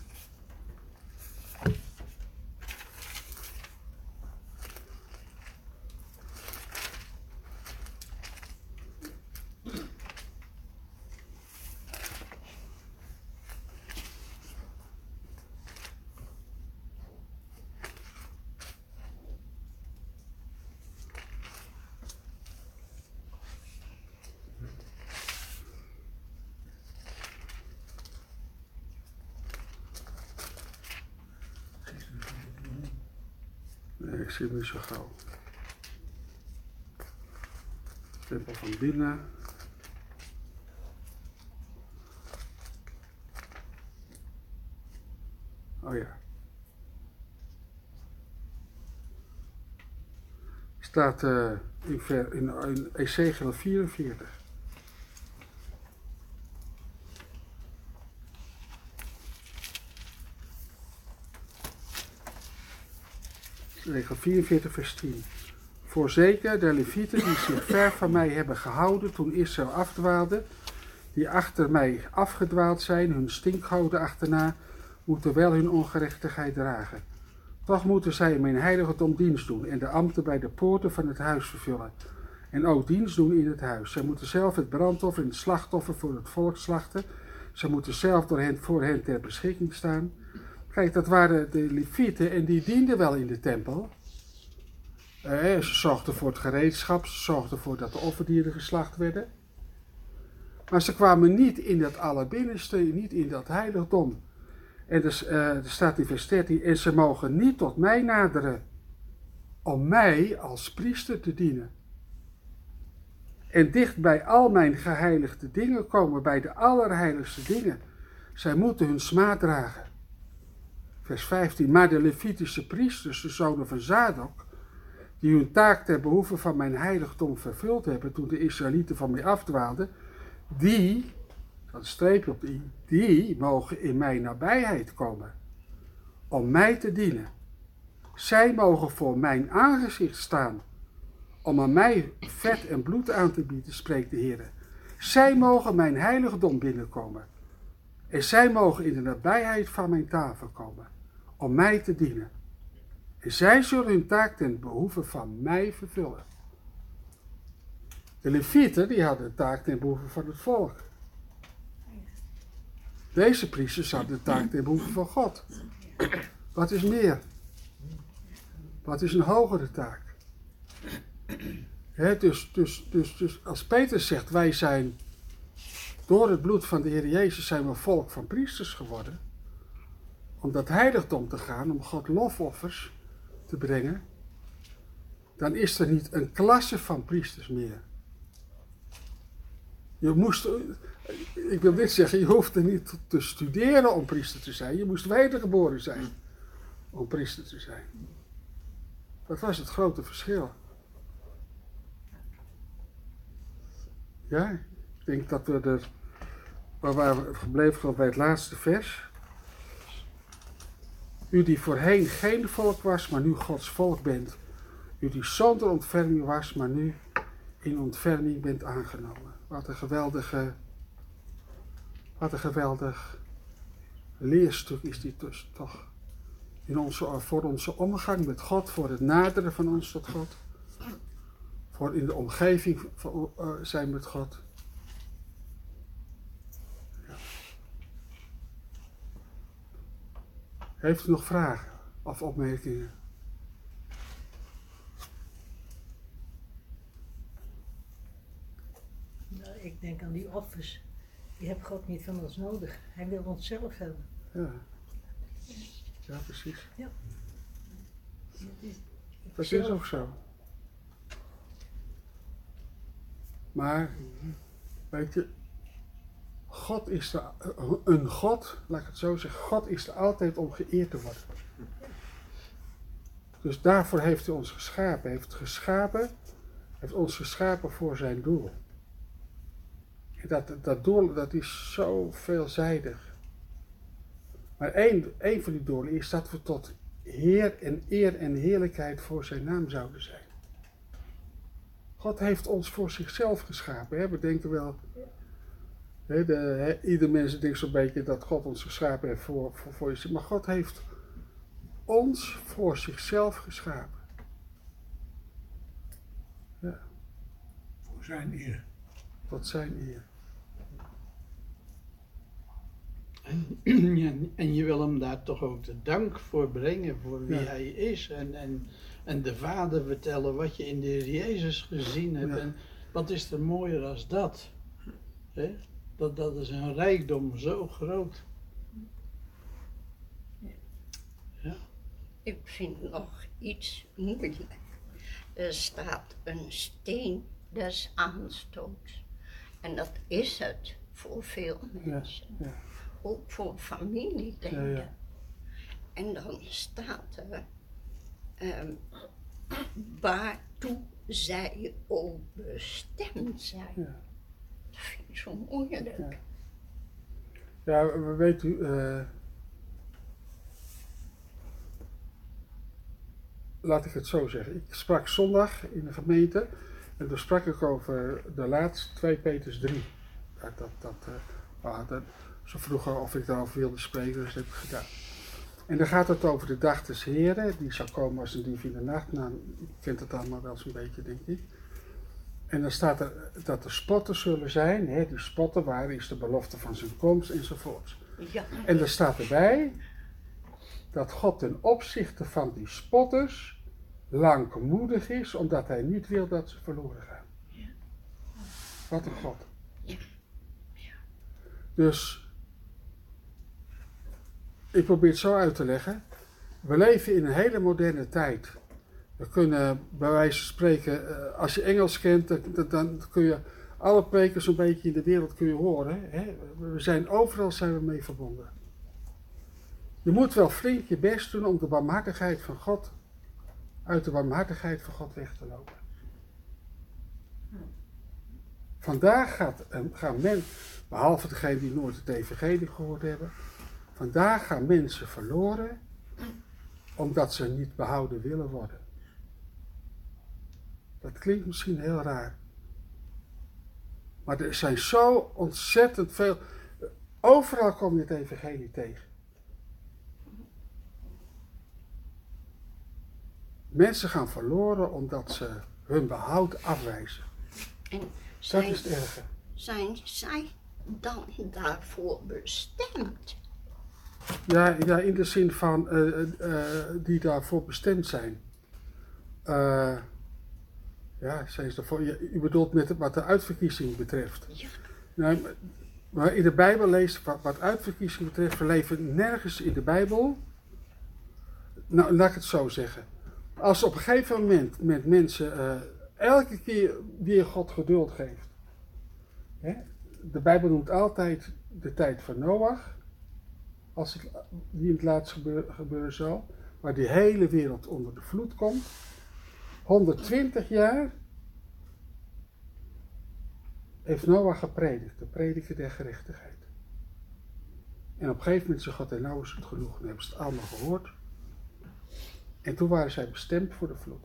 Nee, ik zie hem niet zo gauw. Tempel van binnen. Oh ja. Staat uh, in, ver, in, in Ezekiel vierenveertig. Regel vierenveertig vers tien. Voorzeker, de Levieten die zich ver van mij hebben gehouden toen Israël afdwaalde, die achter mij afgedwaald zijn, hun stinkgoden achterna, moeten wel hun ongerechtigheid dragen. Toch moeten zij in mijn heiligdom dienst doen en de ambten bij de poorten van het huis vervullen. En ook dienst doen in het huis. Zij moeten zelf het brandoffer en het slachtoffer voor het volk slachten. Zij moeten zelf door hen, voor hen ter beschikking staan. Kijk, dat waren de Levieten en die dienden wel in de tempel. Uh, ze zorgden voor het gereedschap, ze zorgden ervoor dat de offerdieren geslacht werden. Maar ze kwamen niet in dat allerbinnenste, niet in dat heiligdom. En dus, uh, er staat in vers dertien, en ze mogen niet tot mij naderen, om mij als priester te dienen. En dicht bij al mijn geheiligde dingen komen, bij de allerheiligste dingen. Zij moeten hun smaad dragen. Vers vijftien, maar de Levitische priesters, de zonen van Zadok, die hun taak ter behoeve van mijn heiligdom vervuld hebben toen de Israëlieten van mij afdwaalden, die, dat streepje op die, die mogen in mijn nabijheid komen, om mij te dienen. Zij mogen voor mijn aangezicht staan, om aan mij vet en bloed aan te bieden, spreekt de Heer. Zij mogen mijn heiligdom binnenkomen, en zij mogen in de nabijheid van mijn tafel komen, om mij te dienen. En zij zullen hun taak ten behoeve van mij vervullen. De Levieten, die hadden de taak ten behoeve van het volk. Deze priesters hadden de taak ten behoeve van God. Wat is meer? Wat is een hogere taak? He, dus, dus, dus, dus als Petrus zegt, wij zijn door het bloed van de Heer Jezus zijn we volk van priesters geworden. Om dat heiligdom te gaan, om God lofoffers te brengen, dan is er niet een klasse van priesters meer. Je moest, ik wil dit zeggen, je hoefde niet te studeren om priester te zijn. Je moest wedergeboren zijn om priester te zijn. Dat was het grote verschil. Ja, ik denk dat we er waar waren we gebleven bij het laatste vers. U die voorheen geen volk was, maar nu Gods volk bent. U die zonder ontferming was, maar nu in ontferming bent aangenomen. Wat een geweldige, wat een geweldig leerstuk is dit dus toch. In onze, voor onze omgang met God, voor het naderen van ons tot God. Voor in de omgeving van, uh, zijn met God. Ja. Heeft u nog vragen of opmerkingen? Nou, ik denk aan die offers. Die heeft God niet van ons nodig. Hij wil ons zelf hebben. Ja, ja precies. Ja. Dat is ook zo. Maar, weet je, God is er, een God, laat ik het zo zeggen, God is er altijd om geëerd te worden. Dus daarvoor heeft hij ons geschapen. Hij heeft geschapen, heeft ons geschapen voor zijn doel. En dat, dat doel, dat is zo veelzijdig. Maar één, één van die doelen is dat we tot Heer en eer en heerlijkheid voor zijn naam zouden zijn. God heeft ons voor zichzelf geschapen. Hè? We denken wel, hè, de, hè, ieder mens denkt zo'n beetje dat God ons geschapen heeft voor, voor, voor jezelf. Maar God heeft ons voor zichzelf geschapen. Ja. Voor zijn eer. Tot zijn eer. En, ja, en je wil hem daar toch ook de dank voor brengen, voor wie Ja. hij is. En, en, en de Vader vertellen wat je in de Heer Jezus gezien hebt. Ja. En wat is er mooier als dat? Hè? Dat, dat is een rijkdom zo groot. Ja. Ik vind nog iets moeilijk. Er staat een steen des aanstoots. En dat is het voor veel mensen. Ja. Ook voor familieleden. Ja, ja. En dan staat er ehm, waartoe zij ook bestemd zijn. Ja. Dat vind ik zo moeilijk. Ja. Ja, we weet u, uh, laat ik het zo zeggen. Ik sprak zondag in de gemeente en toen sprak ik over de laatste twee Petrus drie. Dat, dat, dat, uh, ah, dat, ze vroegen of ik daarover wilde spreken, dus dat heb ik gedaan. En dan gaat het over de dag des Heren, die zal komen als een dief in de nacht. Nou, je kent het allemaal wel zo'n beetje, denk ik. En dan staat er dat er spotten zullen zijn, hè, die spotten, waar is de belofte van zijn komst enzovoorts. Ja. En er staat erbij dat God ten opzichte van die spotters langmoedig is, omdat hij niet wil dat ze verloren gaan. Wat een God. Dus, ik probeer het zo uit te leggen. We leven in een hele moderne tijd. We kunnen bij wijze van spreken, als je Engels kent, dan, dan kun je alle prekers een beetje in de wereld kun je horen. Hè? We zijn overal zijn we mee verbonden. Je moet wel flink je best doen om de barmhartigheid van God, uit de barmhartigheid van God weg te lopen. Vandaag gaat, gaan men, behalve degenen die nooit het evangelie gehoord hebben, vandaag gaan mensen verloren omdat ze niet behouden willen worden. Dat klinkt misschien heel raar. Maar er zijn zo ontzettend veel. Overal kom je het evangelie tegen. Mensen gaan verloren omdat ze hun behoud afwijzen. En Dat zijn, is het erge. zijn zij dan daarvoor bestemd? Ja, ja, in de zin van uh, uh, die daarvoor bestemd zijn. Uh, ja, zijn ze ervoor. Ja, u bedoelt met wat de uitverkiezing betreft. Ja. Nou, maar in de Bijbel leest wat, wat uitverkiezing betreft, we leven nergens in de Bijbel. Nou, laat ik het zo zeggen. Als op een gegeven moment met mensen uh, elke keer weer God geduld geeft. Hè? De Bijbel noemt altijd de tijd van Noach. Als het, die in het laatst gebeuren, gebeuren zal, waar die hele wereld onder de vloed komt. honderdtwintig jaar heeft Noach gepredikt, de prediker der gerechtigheid. En op een gegeven moment zei God, en nou is het genoeg. En hebben ze het allemaal gehoord. En toen waren zij bestemd voor de vloed.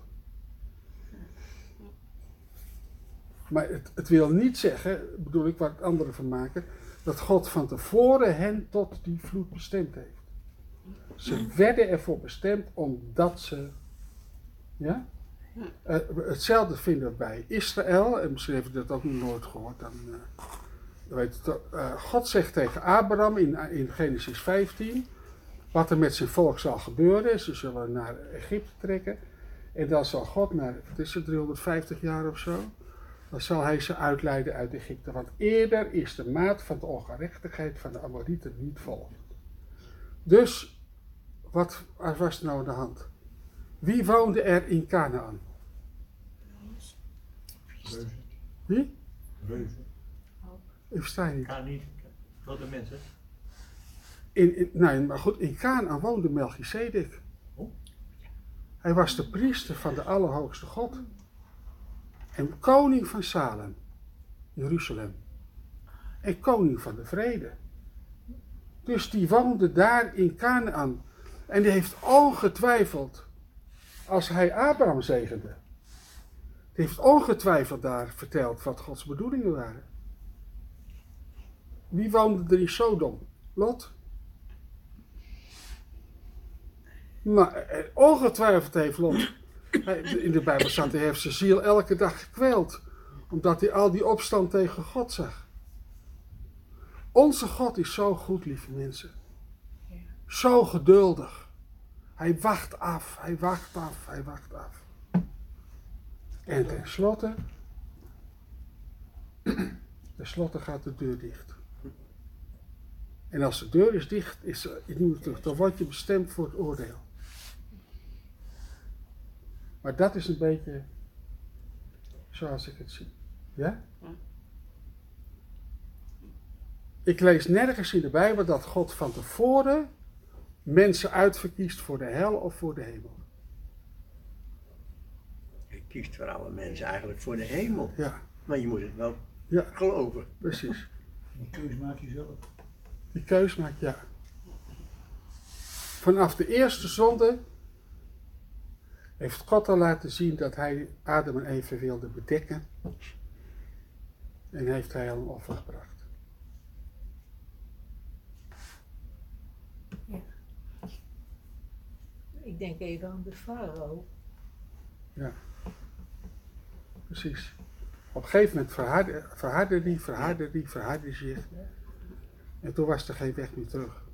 Maar het, het wil niet zeggen, bedoel ik, waar het anderen van maken, dat God van tevoren hen tot die vloed bestemd heeft. Ze werden ervoor bestemd omdat ze, ja? Uh, hetzelfde vinden we bij Israël, en misschien heeft u dat ook nog nooit gehoord, dan, uh, dan weet het, uh, God zegt tegen Abraham in, in Genesis vijftien, wat er met zijn volk zal gebeuren. Ze zullen naar Egypte trekken en dan zal God, na, wat is het, driehonderdvijftig jaar of zo, dan zal hij ze uitleiden uit Egypte. Want eerder is de maat van de ongerechtigheid van de Amorieten niet volgend. Dus, wat was er nou aan de hand? Wie woonde er in Kanaan? Reuzen. Wie? Reuzen. Ik versta je niet. Ga niet. Grote mensen. In, in, nee, maar goed, in Kanaan woonde Melchizedek. Oh. Hij was de priester van de Allerhoogste God. En koning van Salem, Jeruzalem. En koning van de vrede. Dus die woonde daar in Kanaan. En die heeft ongetwijfeld, als hij Abraham zegende, die heeft ongetwijfeld daar verteld wat Gods bedoelingen waren. Wie woonde er in Sodom? Lot? Nou, ongetwijfeld heeft Lot, in de Bijbel staat, hij heeft zijn ziel elke dag gekweeld, omdat hij al die opstand tegen God zag. Onze God is zo goed, lieve mensen. Zo geduldig. Hij wacht af, hij wacht af, hij wacht af. En tenslotte, tenslotte gaat de deur dicht. En als de deur is dicht, is er nieuwe terug. Dan word je bestemd voor het oordeel. Maar dat is een beetje zoals ik het zie. Ja? Ik lees nergens in de Bijbel dat God van tevoren mensen uitverkiest voor de hel of voor de hemel. Je kiest voor alle mensen eigenlijk voor de hemel. Ja, Maar je moet het wel ja, geloven. precies. Die keus maak je zelf. Die keus maakt ja. Vanaf de eerste zonde heeft God al laten zien dat hij Adam en Eva wilde bedekken. En heeft hij al een offer gebracht. Ik denk even aan de farao. Ja, precies. Op een gegeven moment verhardde, verhardde die, verhardde die, verhardde zich. En toen was er geen weg meer terug.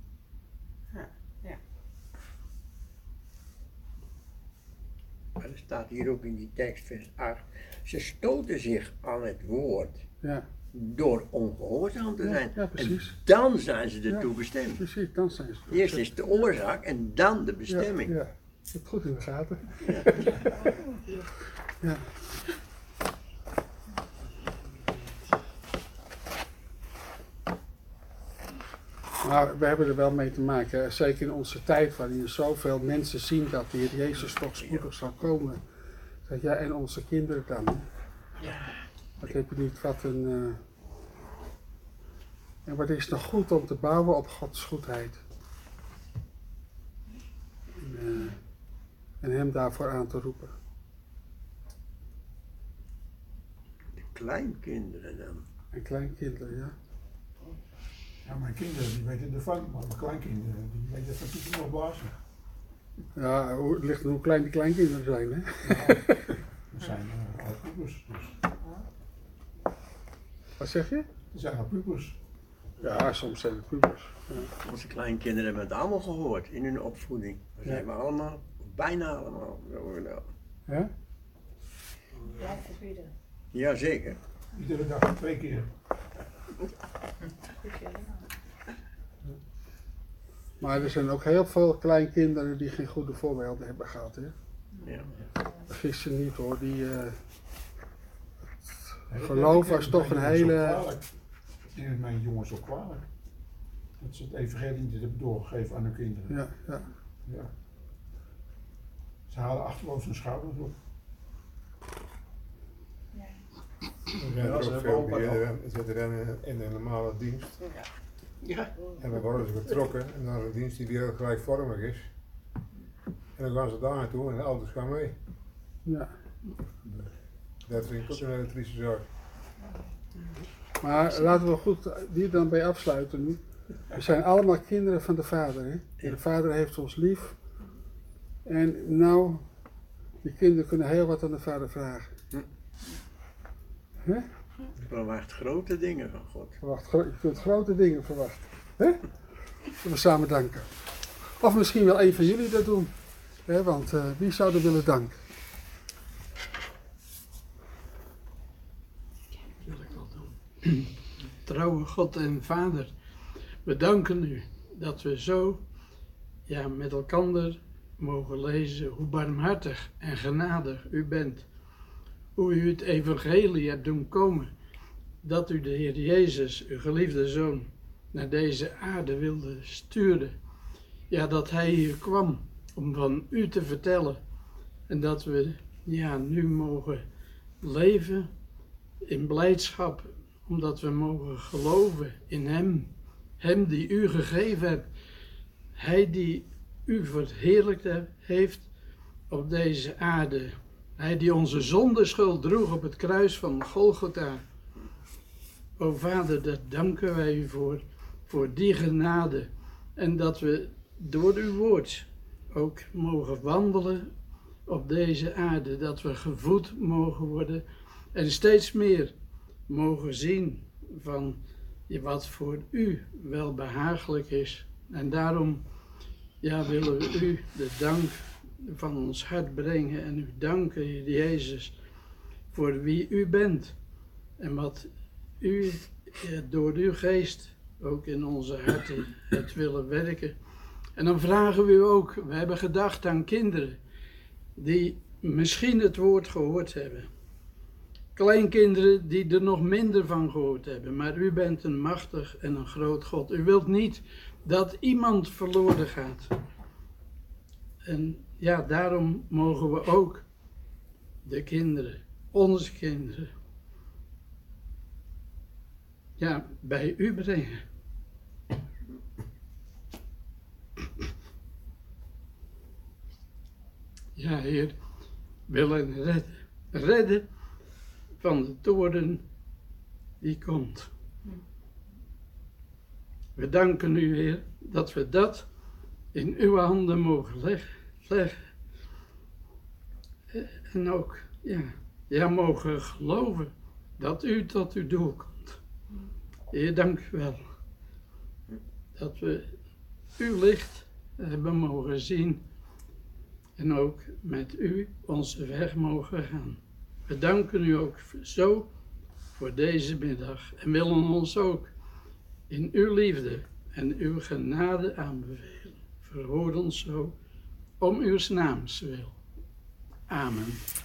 Maar er staat hier ook in die tekst, vers acht. Ze stoten zich aan het woord Ja, door ongehoorzaam te Ja, zijn. ja, precies. En dan zijn ze Ja. ertoe bestemd. precies, dan zijn ze. Eerst is de oorzaak en dan de Ja, bestemming. ja. Je hebt het goed in de gaten. Ja. Maar we hebben er wel mee te maken, zeker in onze tijd waarin zoveel mensen zien dat de Heer Jezus toch spoedig zal komen. Zeg ja, en onze kinderen dan. Hè? Dat heb je niet wat een... Uh... En wat is nog goed om te bouwen op Gods goedheid. En, uh... en hem daarvoor aan te roepen. De kleinkinderen dan. En kleinkinderen, ja. Ja, mijn kinderen die weten ervan, maar mijn kleinkinderen die weten van toekomst nog blazen. Ja, hoe- het ligt aan hoe klein die kleinkinderen zijn, hè. Ja, dat zijn uh, al pubers. Dus. Wat zeg je? Dat zijn al pubers. Ja, soms zijn het pubers. Ja. Onze kleinkinderen hebben het allemaal gehoord in hun opvoeding. Dat Ja. zijn we allemaal, bijna allemaal. zo gedaan. Ja? Blijven bieden. Jazeker. Iedere dag twee keer. Goed gedaan. Maar er zijn ook heel veel kleinkinderen die geen goede voorbeelden hebben gehad, hè. Ja. Vergis je niet, hoor. Die, uh, Nee, Geloof dat was neemt toch mijn een jongens hele- ook kwalijk. Ik neem het mijn jongens ook kwalijk. Dat ze het evangelie niet hebben doorgegeven aan hun kinderen. ja, ja. Ja. Ze halen achterloos hun schouders op. Er zijn Ja, er ze ook hebben veel ook die wel. eh, zitten dan in- in de normale dienst. Ja. En dan worden ze getrokken en naar een dienst die weer gelijkvormig is. En dan gaan ze daar naartoe en de ouders gaan mee. Ja. Dat vind ik ook een hele trieste zaak. Maar laten we goed die dan bij afsluiten nu. We zijn allemaal kinderen van de Vader. Hè? De Vader heeft ons lief. En nou, die kinderen kunnen heel wat aan de Vader vragen. Hè? Je verwacht grote dingen van God. Verwacht, gro- je kunt grote dingen verwachten. Hè? Zullen we samen danken. Of misschien wel een van jullie dat doen. Hè? Want uh, wie zou er willen danken? wil ik wel doen. Trouwe God en Vader, we danken u dat we zo ja, met elkaar mogen lezen hoe barmhartig en genadig u bent. Hoe u het evangelie hebt doen komen. Dat u de Heer Jezus, uw geliefde Zoon, naar deze aarde wilde sturen. Ja, dat hij hier kwam om van u te vertellen. En dat we ja, nu mogen leven in blijdschap, omdat we mogen geloven in Hem. Hem die u gegeven hebt. Hij die u verheerlijkt heeft op deze aarde. Hij die onze zondeschuld droeg op het kruis van Golgotha. O Vader, daar danken wij u voor, voor die genade. En dat we door uw woord ook mogen wandelen op deze aarde. Dat we gevoed mogen worden en steeds meer mogen zien van wat voor u wel behagelijk is. En daarom ja, willen we u de dank van ons hart brengen en u danken, Heer Jezus, voor wie u bent en wat u ja, door uw geest ook in onze harten hebt willen werken. En dan vragen we u ook, we hebben gedacht aan kinderen die misschien het woord gehoord hebben. Kleinkinderen die er nog minder van gehoord hebben, maar u bent een machtig en een groot God. U wilt niet dat iemand verloren gaat. En ja, daarom mogen we ook de kinderen, onze kinderen, ja, bij u brengen. Ja, Heer, wil hen redden, redden van de toorn die komt. We danken u, Heer, dat we dat in uw handen mogen leggen. leggen. En ook, ja, ja, mogen geloven dat u tot uw doel komt. Heer, dank u wel. Dat we uw licht hebben mogen zien. En ook met u onze weg mogen gaan. We danken u ook zo voor deze middag. En willen ons ook in uw liefde en uw genade aanbevelen. Verhoor ons zo om uw naams wil. Amen.